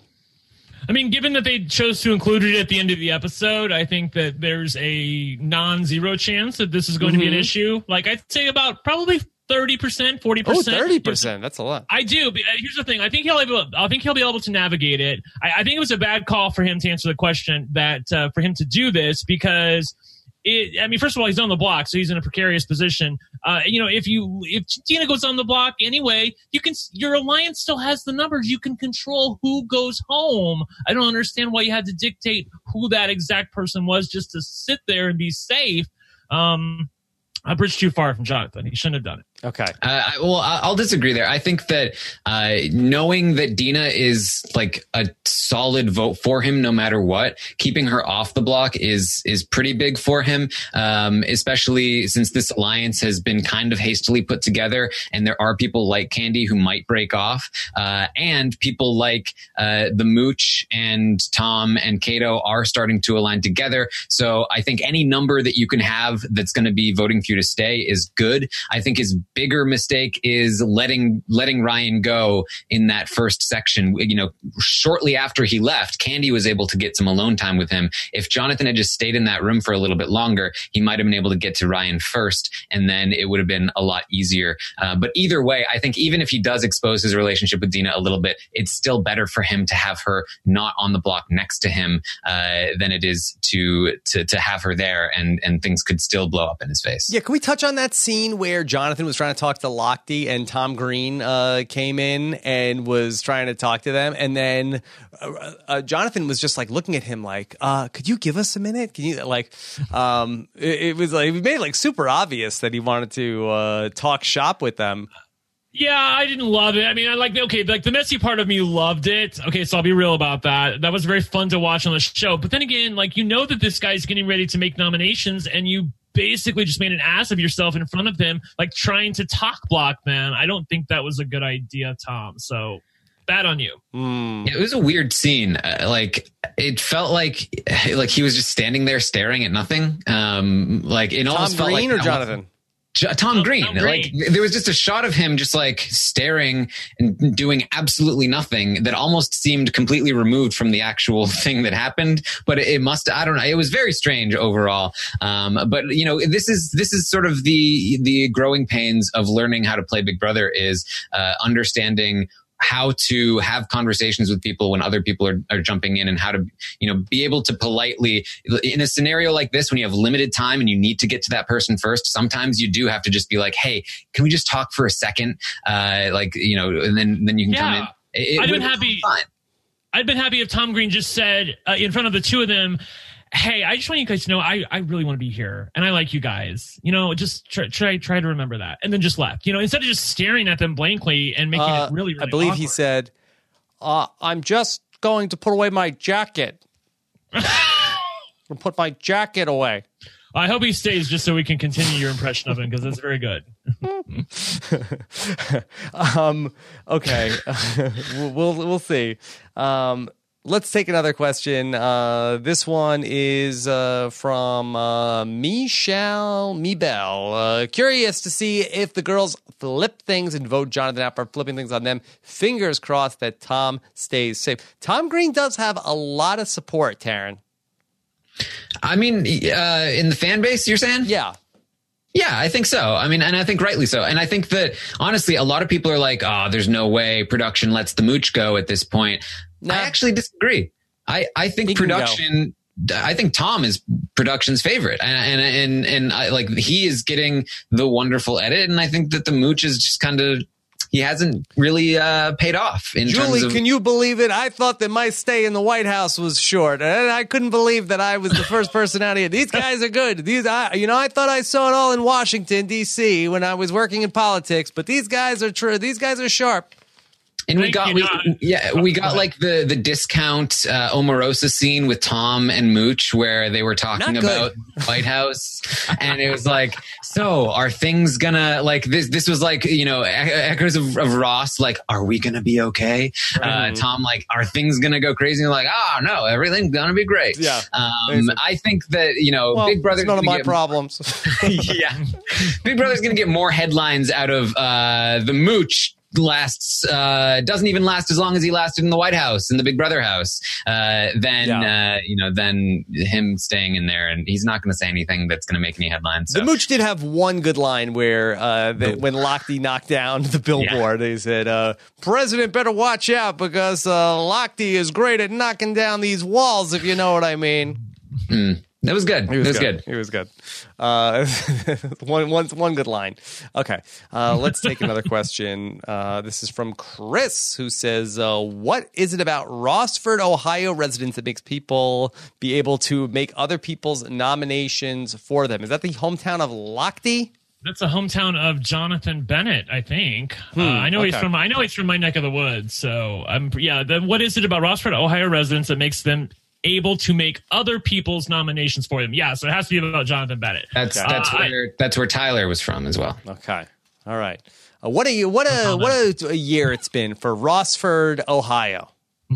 I mean, given that they chose to include it at the end of the episode, I think that there's a non-zero chance that this is going Mm-hmm. to be an issue. Like, I'd say about probably thirty percent, forty Oh, percent. thirty percent. That's a lot. I do. But here's the thing. I think he'll able, I think he'll be able to navigate it. I, I think it was a bad call for him to answer the question that uh, for him to do this because it, I mean, first of all, he's on the block, so he's in a precarious position. Uh, you know, if you if Dina goes on the block anyway, you can your alliance still has the numbers. You can control who goes home. I don't understand why you had to dictate who that exact person was just to sit there and be safe. Um, a bridge too far from Jonathan. He shouldn't have done it. Okay. Uh, I- well, I- I'll disagree there. I think that uh, knowing that Dina is like a solid vote for him, no matter what, keeping her off the block is is pretty big for him. Um, especially since this alliance has been kind of hastily put together, and there are people like Candy who might break off, uh, and people like uh, the Mooch and Tom and Kato are starting to align together. So I think any number that you can have that's going to be voting for you to stay is good. I think his bigger mistake is letting letting Ryan go in that first section. You know, shortly after he left, Candy was able to get some alone time with him. If Jonathan had just stayed in that room for a little bit longer, he might have been able to get to Ryan first, and then it would have been a lot easier. Uh, but either way, I think even if he does expose his relationship with Dina a little bit, it's still better for him to have her not on the block next to him uh, than it is to to to have her there, and and things could still blow up in his face. Yeah, can we touch on that scene where Jonathan was trying to talk to Lochte and Tom Green uh, came in and was trying to talk to them, and then uh, uh, Jonathan was just like looking at him like, uh, "Could you give us a minute? Can you like?" Um, it, it was like it made it like super obvious that he wanted to uh, talk shop with them. Yeah, I didn't love it. I mean, I like, okay, like the messy part of me loved it. Okay, so I'll be real about that. That was very fun to watch on the show. But then again, like, you know that this guy's getting ready to make nominations, and you basically just made an ass of yourself in front of him, like trying to talk block, man. I don't think that was a good idea, Tom. So bad on you. Mm. It was a weird scene. Uh, like it felt like like he was just standing there staring at nothing. Um, like it Tom almost felt Green like or Jonathan? Tom, Tom Green. Tom Green. Like there was just a shot of him just like staring and doing absolutely nothing that almost seemed completely removed from the actual thing that happened. But it must, I don't know. It was very strange overall. Um, but you know, this is, this is sort of the, the growing pains of learning how to play Big Brother is, uh, understanding how to have conversations with people when other people are, are jumping in, and how to, you know, be able to politely, in a scenario like this, when you have limited time and you need to get to that person first, sometimes you do have to just be like, hey, can we just talk for a second? Uh, like, you know, and then, then you can yeah. come in. It, I'd it been happy. I'd been happy if Tom Green just said uh, in front of the two of them, hey, I just want you guys to know I, I really want to be here and I like you guys. You know, just try, try try to remember that. And then just left. You know, instead of just staring at them blankly and making Uh, it really, really I believe awkward. he said, uh, I'm just going to put away my jacket. I'll put my jacket away. I hope he stays just so we can continue your impression of him, because that's very good. um, okay. we'll, we'll see. Um, Let's take another question. Uh, this one is uh, from uh, Michelle Mibel. Uh, curious to see if the girls flip things and vote Jonathan out for flipping things on them. Fingers crossed that Tom stays safe. Tom Green does have a lot of support, Taryn. I mean, uh, in the fan base, you're saying? Yeah. Yeah, I think so. I mean, and I think rightly so. And I think that, honestly, a lot of people are like, oh, there's no way production lets the mooch go at this point. Nah. I actually disagree. I, I think he production, I think Tom is production's favorite. And, and, and, and I, like, he is getting the wonderful edit. And I think that the mooch is just kind of, he hasn't really uh, paid off. In Julie, terms of, can you believe it? I thought that my stay in the White House was short, and I couldn't believe that I was the first person out here. These guys are good. These, I, you know, I thought I saw it all in Washington D C when I was working in politics, but these guys are true. These guys are sharp. And we got, we, yeah, we got like the, the discount uh, Omarosa scene with Tom and Mooch where they were talking about White House. And it was like, so are things gonna, like this, this was like, you know, echoes of, of Ross, like, are we gonna be okay? Uh, Tom, like, are things gonna go crazy? And like, oh no, everything's gonna be great. Yeah. Um, I think that, you know, well, Big Brother's none of my get, problems. yeah. Big Brother's gonna get more headlines out of uh, the Mooch lasts uh doesn't even last as long as he lasted in the White House, in the Big Brother house, uh then yeah. uh you know then him staying in there, and he's not going to say anything that's going to make any headlines. So. The mooch did have one good line where uh the, when Lochte knocked down the billboard, yeah. he said, uh president better watch out because uh Lochte is great at knocking down these walls, if you know what I mean. mm. That was good. It was, it was good. good. It was good. Uh, one, one, one good line. Okay. Uh, let's take another question. Uh, this is from Chris, who says, uh, what is it about Rossford, Ohio residents that makes people be able to make other people's nominations for them? Is that the hometown of Lochte? That's a hometown of Jonathan Bennett, I think. Hmm, uh, I know okay. he's from. I know he's from my neck of the woods. So, I'm. Yeah. The, what is it about Rossford, Ohio residents that makes them able to make other people's nominations for them? Yeah, so it has to be about Jonathan Bennett. That's that's uh, where I, that's where Tyler was from as well. Okay, all right. Uh, what a what a what a, a year it's been for Rossford, Ohio.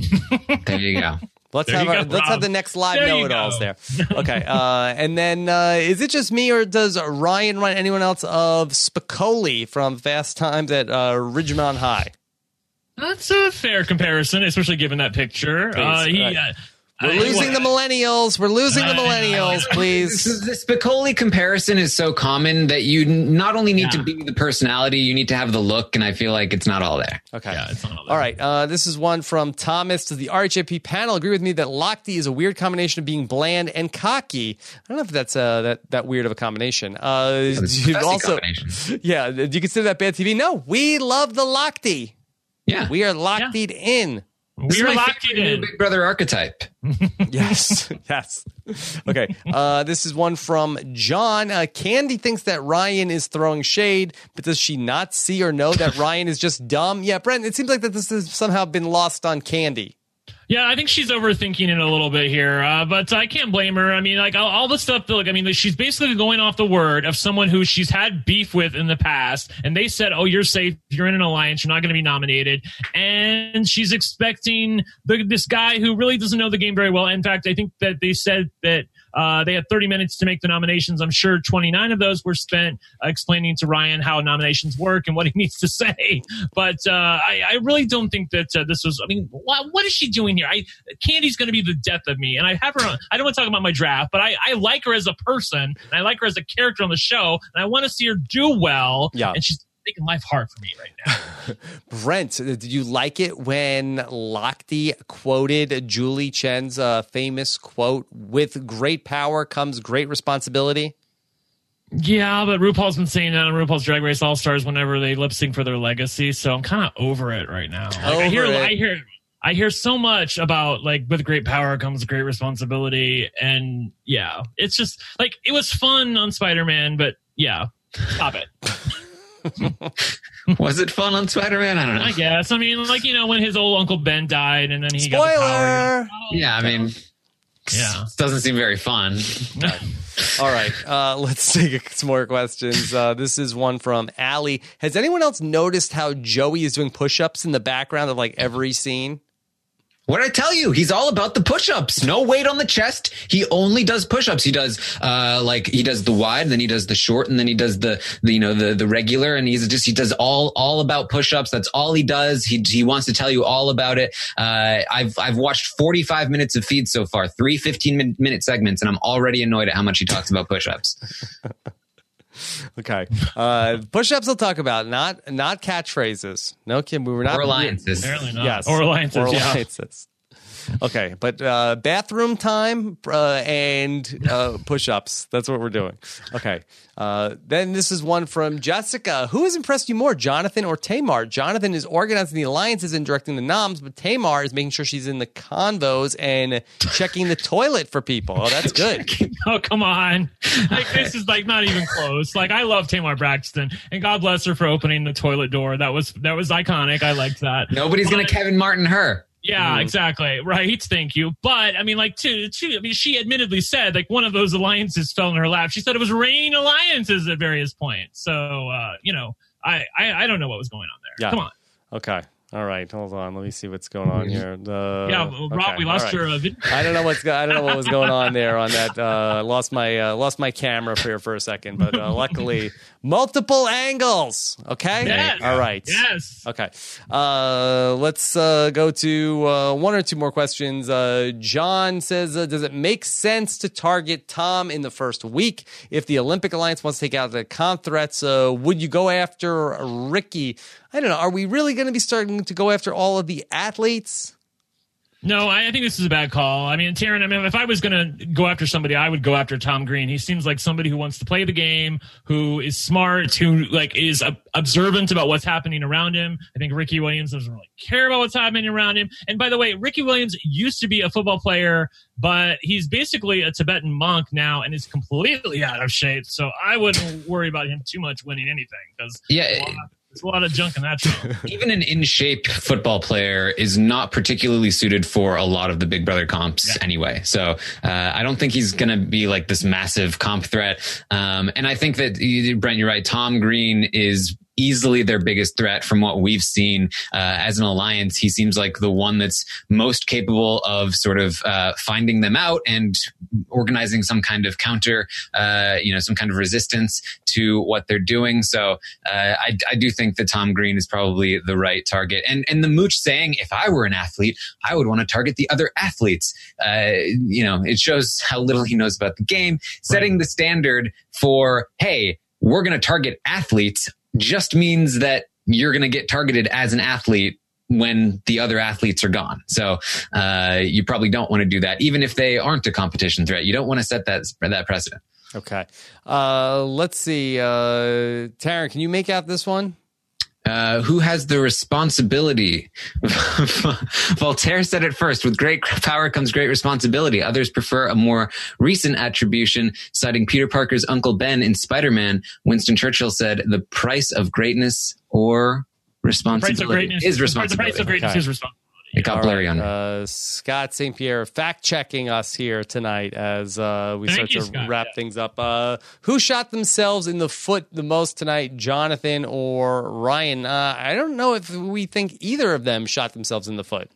There you go. Let's there have our, our, let's have the next live there know-it-alls there. Okay, uh, and then uh, is it just me or does Ryan run anyone else of Spicoli from Fast Times at uh, Ridgemont High? That's a fair comparison, especially given that picture. Uh, he. Right. Uh, We're losing the millennials. We're losing the millennials, please. The Spicoli comparison is so common that you not only need yeah. to be the personality, you need to have the look, and I feel like it's not all there. Okay. Yeah, it's not all there. All right. Uh, this is one from Thomas. Does the R H A P panel agree with me that Lochte is a weird combination of being bland and cocky? I don't know if that's uh, that, that weird of a combination. Uh, yeah, also, combination. Yeah. Do you consider that bad T V? No. We love the Lochte. Yeah. We are Lochte'd yeah. in. We are locked in. Big Brother archetype. Yes, yes. Okay, uh, this is one from John. Uh, Candy thinks that Ryan is throwing shade, but does she not see or know that Ryan is just dumb? Yeah, Brent, it seems like that this has somehow been lost on Candy. Yeah, I think she's overthinking it a little bit here, uh, but I can't blame her. I mean, like all, all the stuff that, like, I mean, she's basically going off the word of someone who she's had beef with in the past, and they said, "Oh, you're safe. You're in an alliance. You're not going to be nominated." And she's expecting the, this guy who really doesn't know the game very well. In fact, I think that they said that uh, they had thirty minutes to make the nominations. I'm sure twenty-nine of those were spent uh, explaining to Ryan how nominations work and what he needs to say. But uh, I, I really don't think that uh, this was. I mean, what, what is she doing here? I, Candy's going to be the death of me, and I have her on, I don't want to talk about my draft, but I, I like her as a person, and I like her as a character on the show, and I want to see her do well. Yeah. And she's making life hard for me right now. Brent, did you like it when Lochte quoted Julie Chen's uh, famous quote, "With great power comes great responsibility"? Yeah, but RuPaul's been saying that on RuPaul's Drag Race All Stars whenever they lip sync for their legacy, so I'm kind of over it right now. Like, over I hear, it. I hear. I hear so much about, like, with great power comes great responsibility. And yeah, it's just like, it was fun on Spider-Man, but yeah, stop it. Was it fun on Spider-Man? I don't know. I guess. I mean, like, you know, when his old Uncle Ben died and then he Spoiler! got the power. Oh, Yeah, I mean, yeah. doesn't seem very fun. All right, uh, let's take some more questions. Uh, this is one from Allie. Has anyone else noticed how Joey is doing push-ups in the background of like every scene? What did I tell you? He's all about the push-ups. No weight on the chest. He only does push-ups. He does uh like he does the wide, then he does the short, and then he does the, the you know the the regular, and he's just he does all all about push-ups. That's all he does. He he wants to tell you all about it. Uh I've I've watched forty-five minutes of feeds so far, three fifteen minute segments, and I'm already annoyed at how much he talks about push-ups. Okay. Uh, push-ups we'll talk about, not not catchphrases. No, Kim, we were not. Or alliances. Apparently not. Yes. Or alliances. Or yeah. alliances. Okay, but uh, bathroom time uh, and uh, push-ups. That's what we're doing. Okay. Uh, then this is one from Jessica. Who has impressed you more, Jonathan or Tamar? Jonathan is organizing the alliances and directing the noms, but Tamar is making sure she's in the convos and checking the toilet for people. Oh, that's good. Oh, come on. Like, this is like not even close. Like, I love Tamar Braxton, and God bless her for opening the toilet door. That was that was iconic. I liked that. Nobody's But- gonna Kevin Martin her. Yeah, Mm. exactly. Right. Thank you. But I mean, like, to, to, I mean, she admittedly said like one of those alliances fell in her lap. She said it was raining alliances at various points. So, uh, you know, I, I, I don't know what was going on there. Yeah. Come on. Okay. All right. Hold on. Let me see what's going on here. Uh, Yeah, Rob, okay, we all lost right. your uh, video. I don't know what's go- I don't know what was going on there on that. Uh, lost my uh, lost my camera here for a second, but uh, luckily multiple angles. Okay. Yes. All right. Yes. Okay. Uh, let's uh, go to uh, one or two more questions. Uh, John says, uh, does it make sense to target Tom in the first week if the Olympic Alliance wants to take out the comp threats? Uh, would you go after Ricky? I don't know. Are we really going to be starting to go after all of the athletes? No, I I think this is a bad call. I mean, Taryn, I mean, if I was going to go after somebody, I would go after Tom Green. He seems like somebody who wants to play the game, who is smart, who like is uh, observant about what's happening around him. I think Ricky Williams doesn't really care about what's happening around him. And by the way, Ricky Williams used to be a football player, but he's basically a Tibetan monk now and is completely out of shape. So I wouldn't worry about him too much winning anything because Yeah. there's a lot of junk in that show. Even an in-shape football player is not particularly suited for a lot of the Big Brother comps Yeah. anyway. So uh, I don't think he's going to be like this massive comp threat. Um, and I think that, Brent, you're right. Tom Green is easily their biggest threat from what we've seen uh, as an alliance. He seems like the one that's most capable of sort of uh, finding them out and organizing some kind of counter, uh, you know, some kind of resistance to what they're doing. So uh, I, I do think that Tom Green is probably the right target. And and the Mooch saying, if I were an athlete, I would want to target the other athletes. Uh, you know, it shows how little he knows about the game, setting the standard for, hey, we're going to target athletes just means that you're going to get targeted as an athlete when the other athletes are gone. So uh, you probably don't want to do that, even if they aren't a competition threat. You don't want to set that that precedent. Okay. Uh, let's see. Uh, Taryn, can you make out this one? Uh, who has the responsibility? Voltaire said it first. With great power comes great responsibility. Others prefer a more recent attribution, citing Peter Parker's Uncle Ben in Spider-Man. Winston Churchill said, the price of greatness or responsibility The price of greatness is The responsibility. price of greatness Okay. is responsibility. It got All blurry right, on me. uh, Scott Saint Pierre fact checking us here tonight as uh, we Thank start you, to Scott. wrap Yeah. things up. Uh, who shot themselves in the foot the most tonight, Jonathan or Ryan? Uh, I don't know if we think either of them shot themselves in the foot.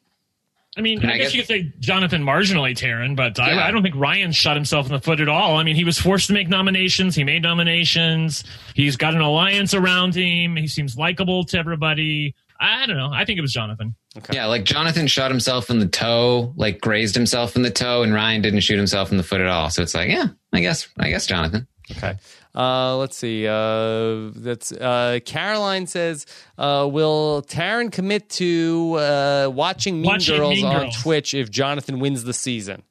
I mean, And I, I guess, guess- you could say Jonathan marginally, Taryn, but Yeah. I, I don't think Ryan shot himself in the foot at all. I mean, he was forced to make nominations. He made nominations. He's got an alliance around him. He seems likable to everybody. I don't know. I think it was Jonathan. Yeah, like Jonathan shot himself in the toe, like grazed himself in the toe, and Ryan didn't shoot himself in the foot at all. So it's like, yeah, I guess, I guess Jonathan. Okay. Uh, let's see. Uh, that's uh, Caroline says, uh, "Will Taryn commit to uh, watching Mean Watching Girls Mean on Girls. Twitch if Jonathan wins the season?"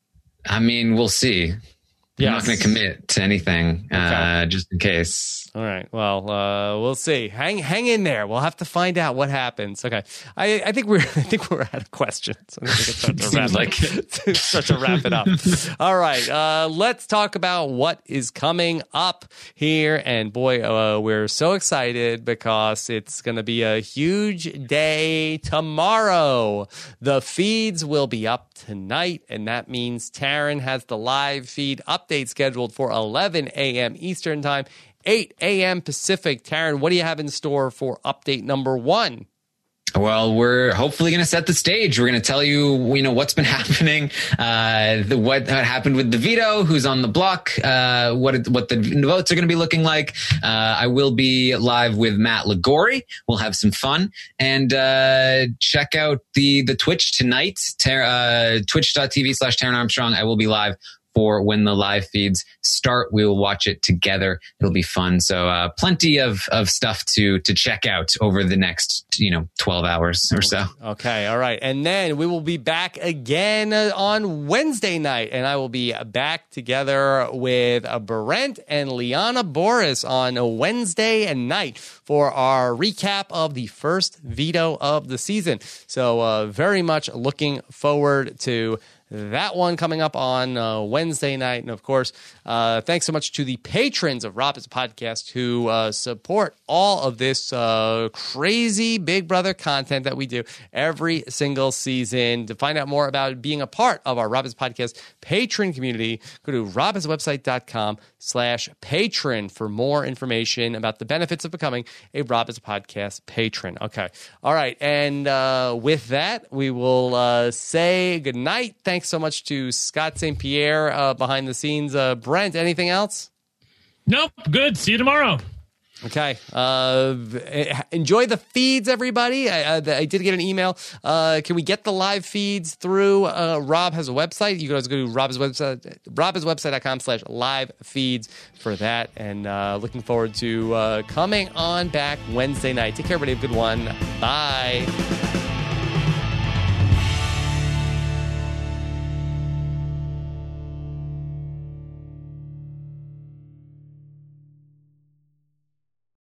I mean, we'll see. Yes. I'm not going to commit to anything, uh, just in case. All right. Well, uh, we'll see. Hang, hang in there. We'll have to find out what happens. Okay. I, I think we're, I think we're out of questions. I think we can start to wrap Seems like it, start to wrap it up. All right. Uh, let's talk about what is coming up here. And boy, uh, we're so excited because it's going to be a huge day tomorrow. The feeds will be up tonight, and that means Taryn has the live feed update scheduled for eleven a.m. Eastern time, eight a.m. Pacific. Taryn, what do you have in store for update number one? Well, we're hopefully going to set the stage. We're going to tell you, you know, what's been happening, uh, the, what happened with the veto, who's on the block, uh, what it, what the votes are going to be looking like. Uh, I will be live with Matt Ligori. We'll have some fun and uh, check out the the Twitch tonight, ter- uh, twitch.tv slash Taryn Armstrong. I will be live for when the live feeds start. We will watch it together. It'll be fun. So uh, plenty of, of stuff to to check out over the next, you know, twelve hours or so. Okay, all right. And then we will be back again uh, on Wednesday night, and I will be back together with uh, Brent and Liana Boris on a Wednesday night for our recap of the first veto of the season. So uh, very much looking forward to that one coming up on uh, Wednesday night. And of course, uh, thanks so much to the patrons of Rob Has a Podcast who uh, support all of this uh, crazy Big Brother content that we do every single season. To find out more about being a part of our Rob Has a Podcast patron community, go to robhasawebsite.com slash patron for more information about the benefits of becoming a Rob Has a Podcast patron. Okay. All right. And uh, with that, we will uh, say good night. Thanks so much to Scott Saint Pierre uh, behind the scenes. Uh, Brent, anything else? Nope. Good. See you tomorrow. Okay. Uh, enjoy the feeds, everybody. I, I, I did get an email. Uh, can we get the live feeds through uh, Rob Has a Website? You guys go to Rob's website, robhaswebsite.com slash live feeds for that. And uh, looking forward to uh, coming on back Wednesday night. Take care, everybody. Have a good one. Bye.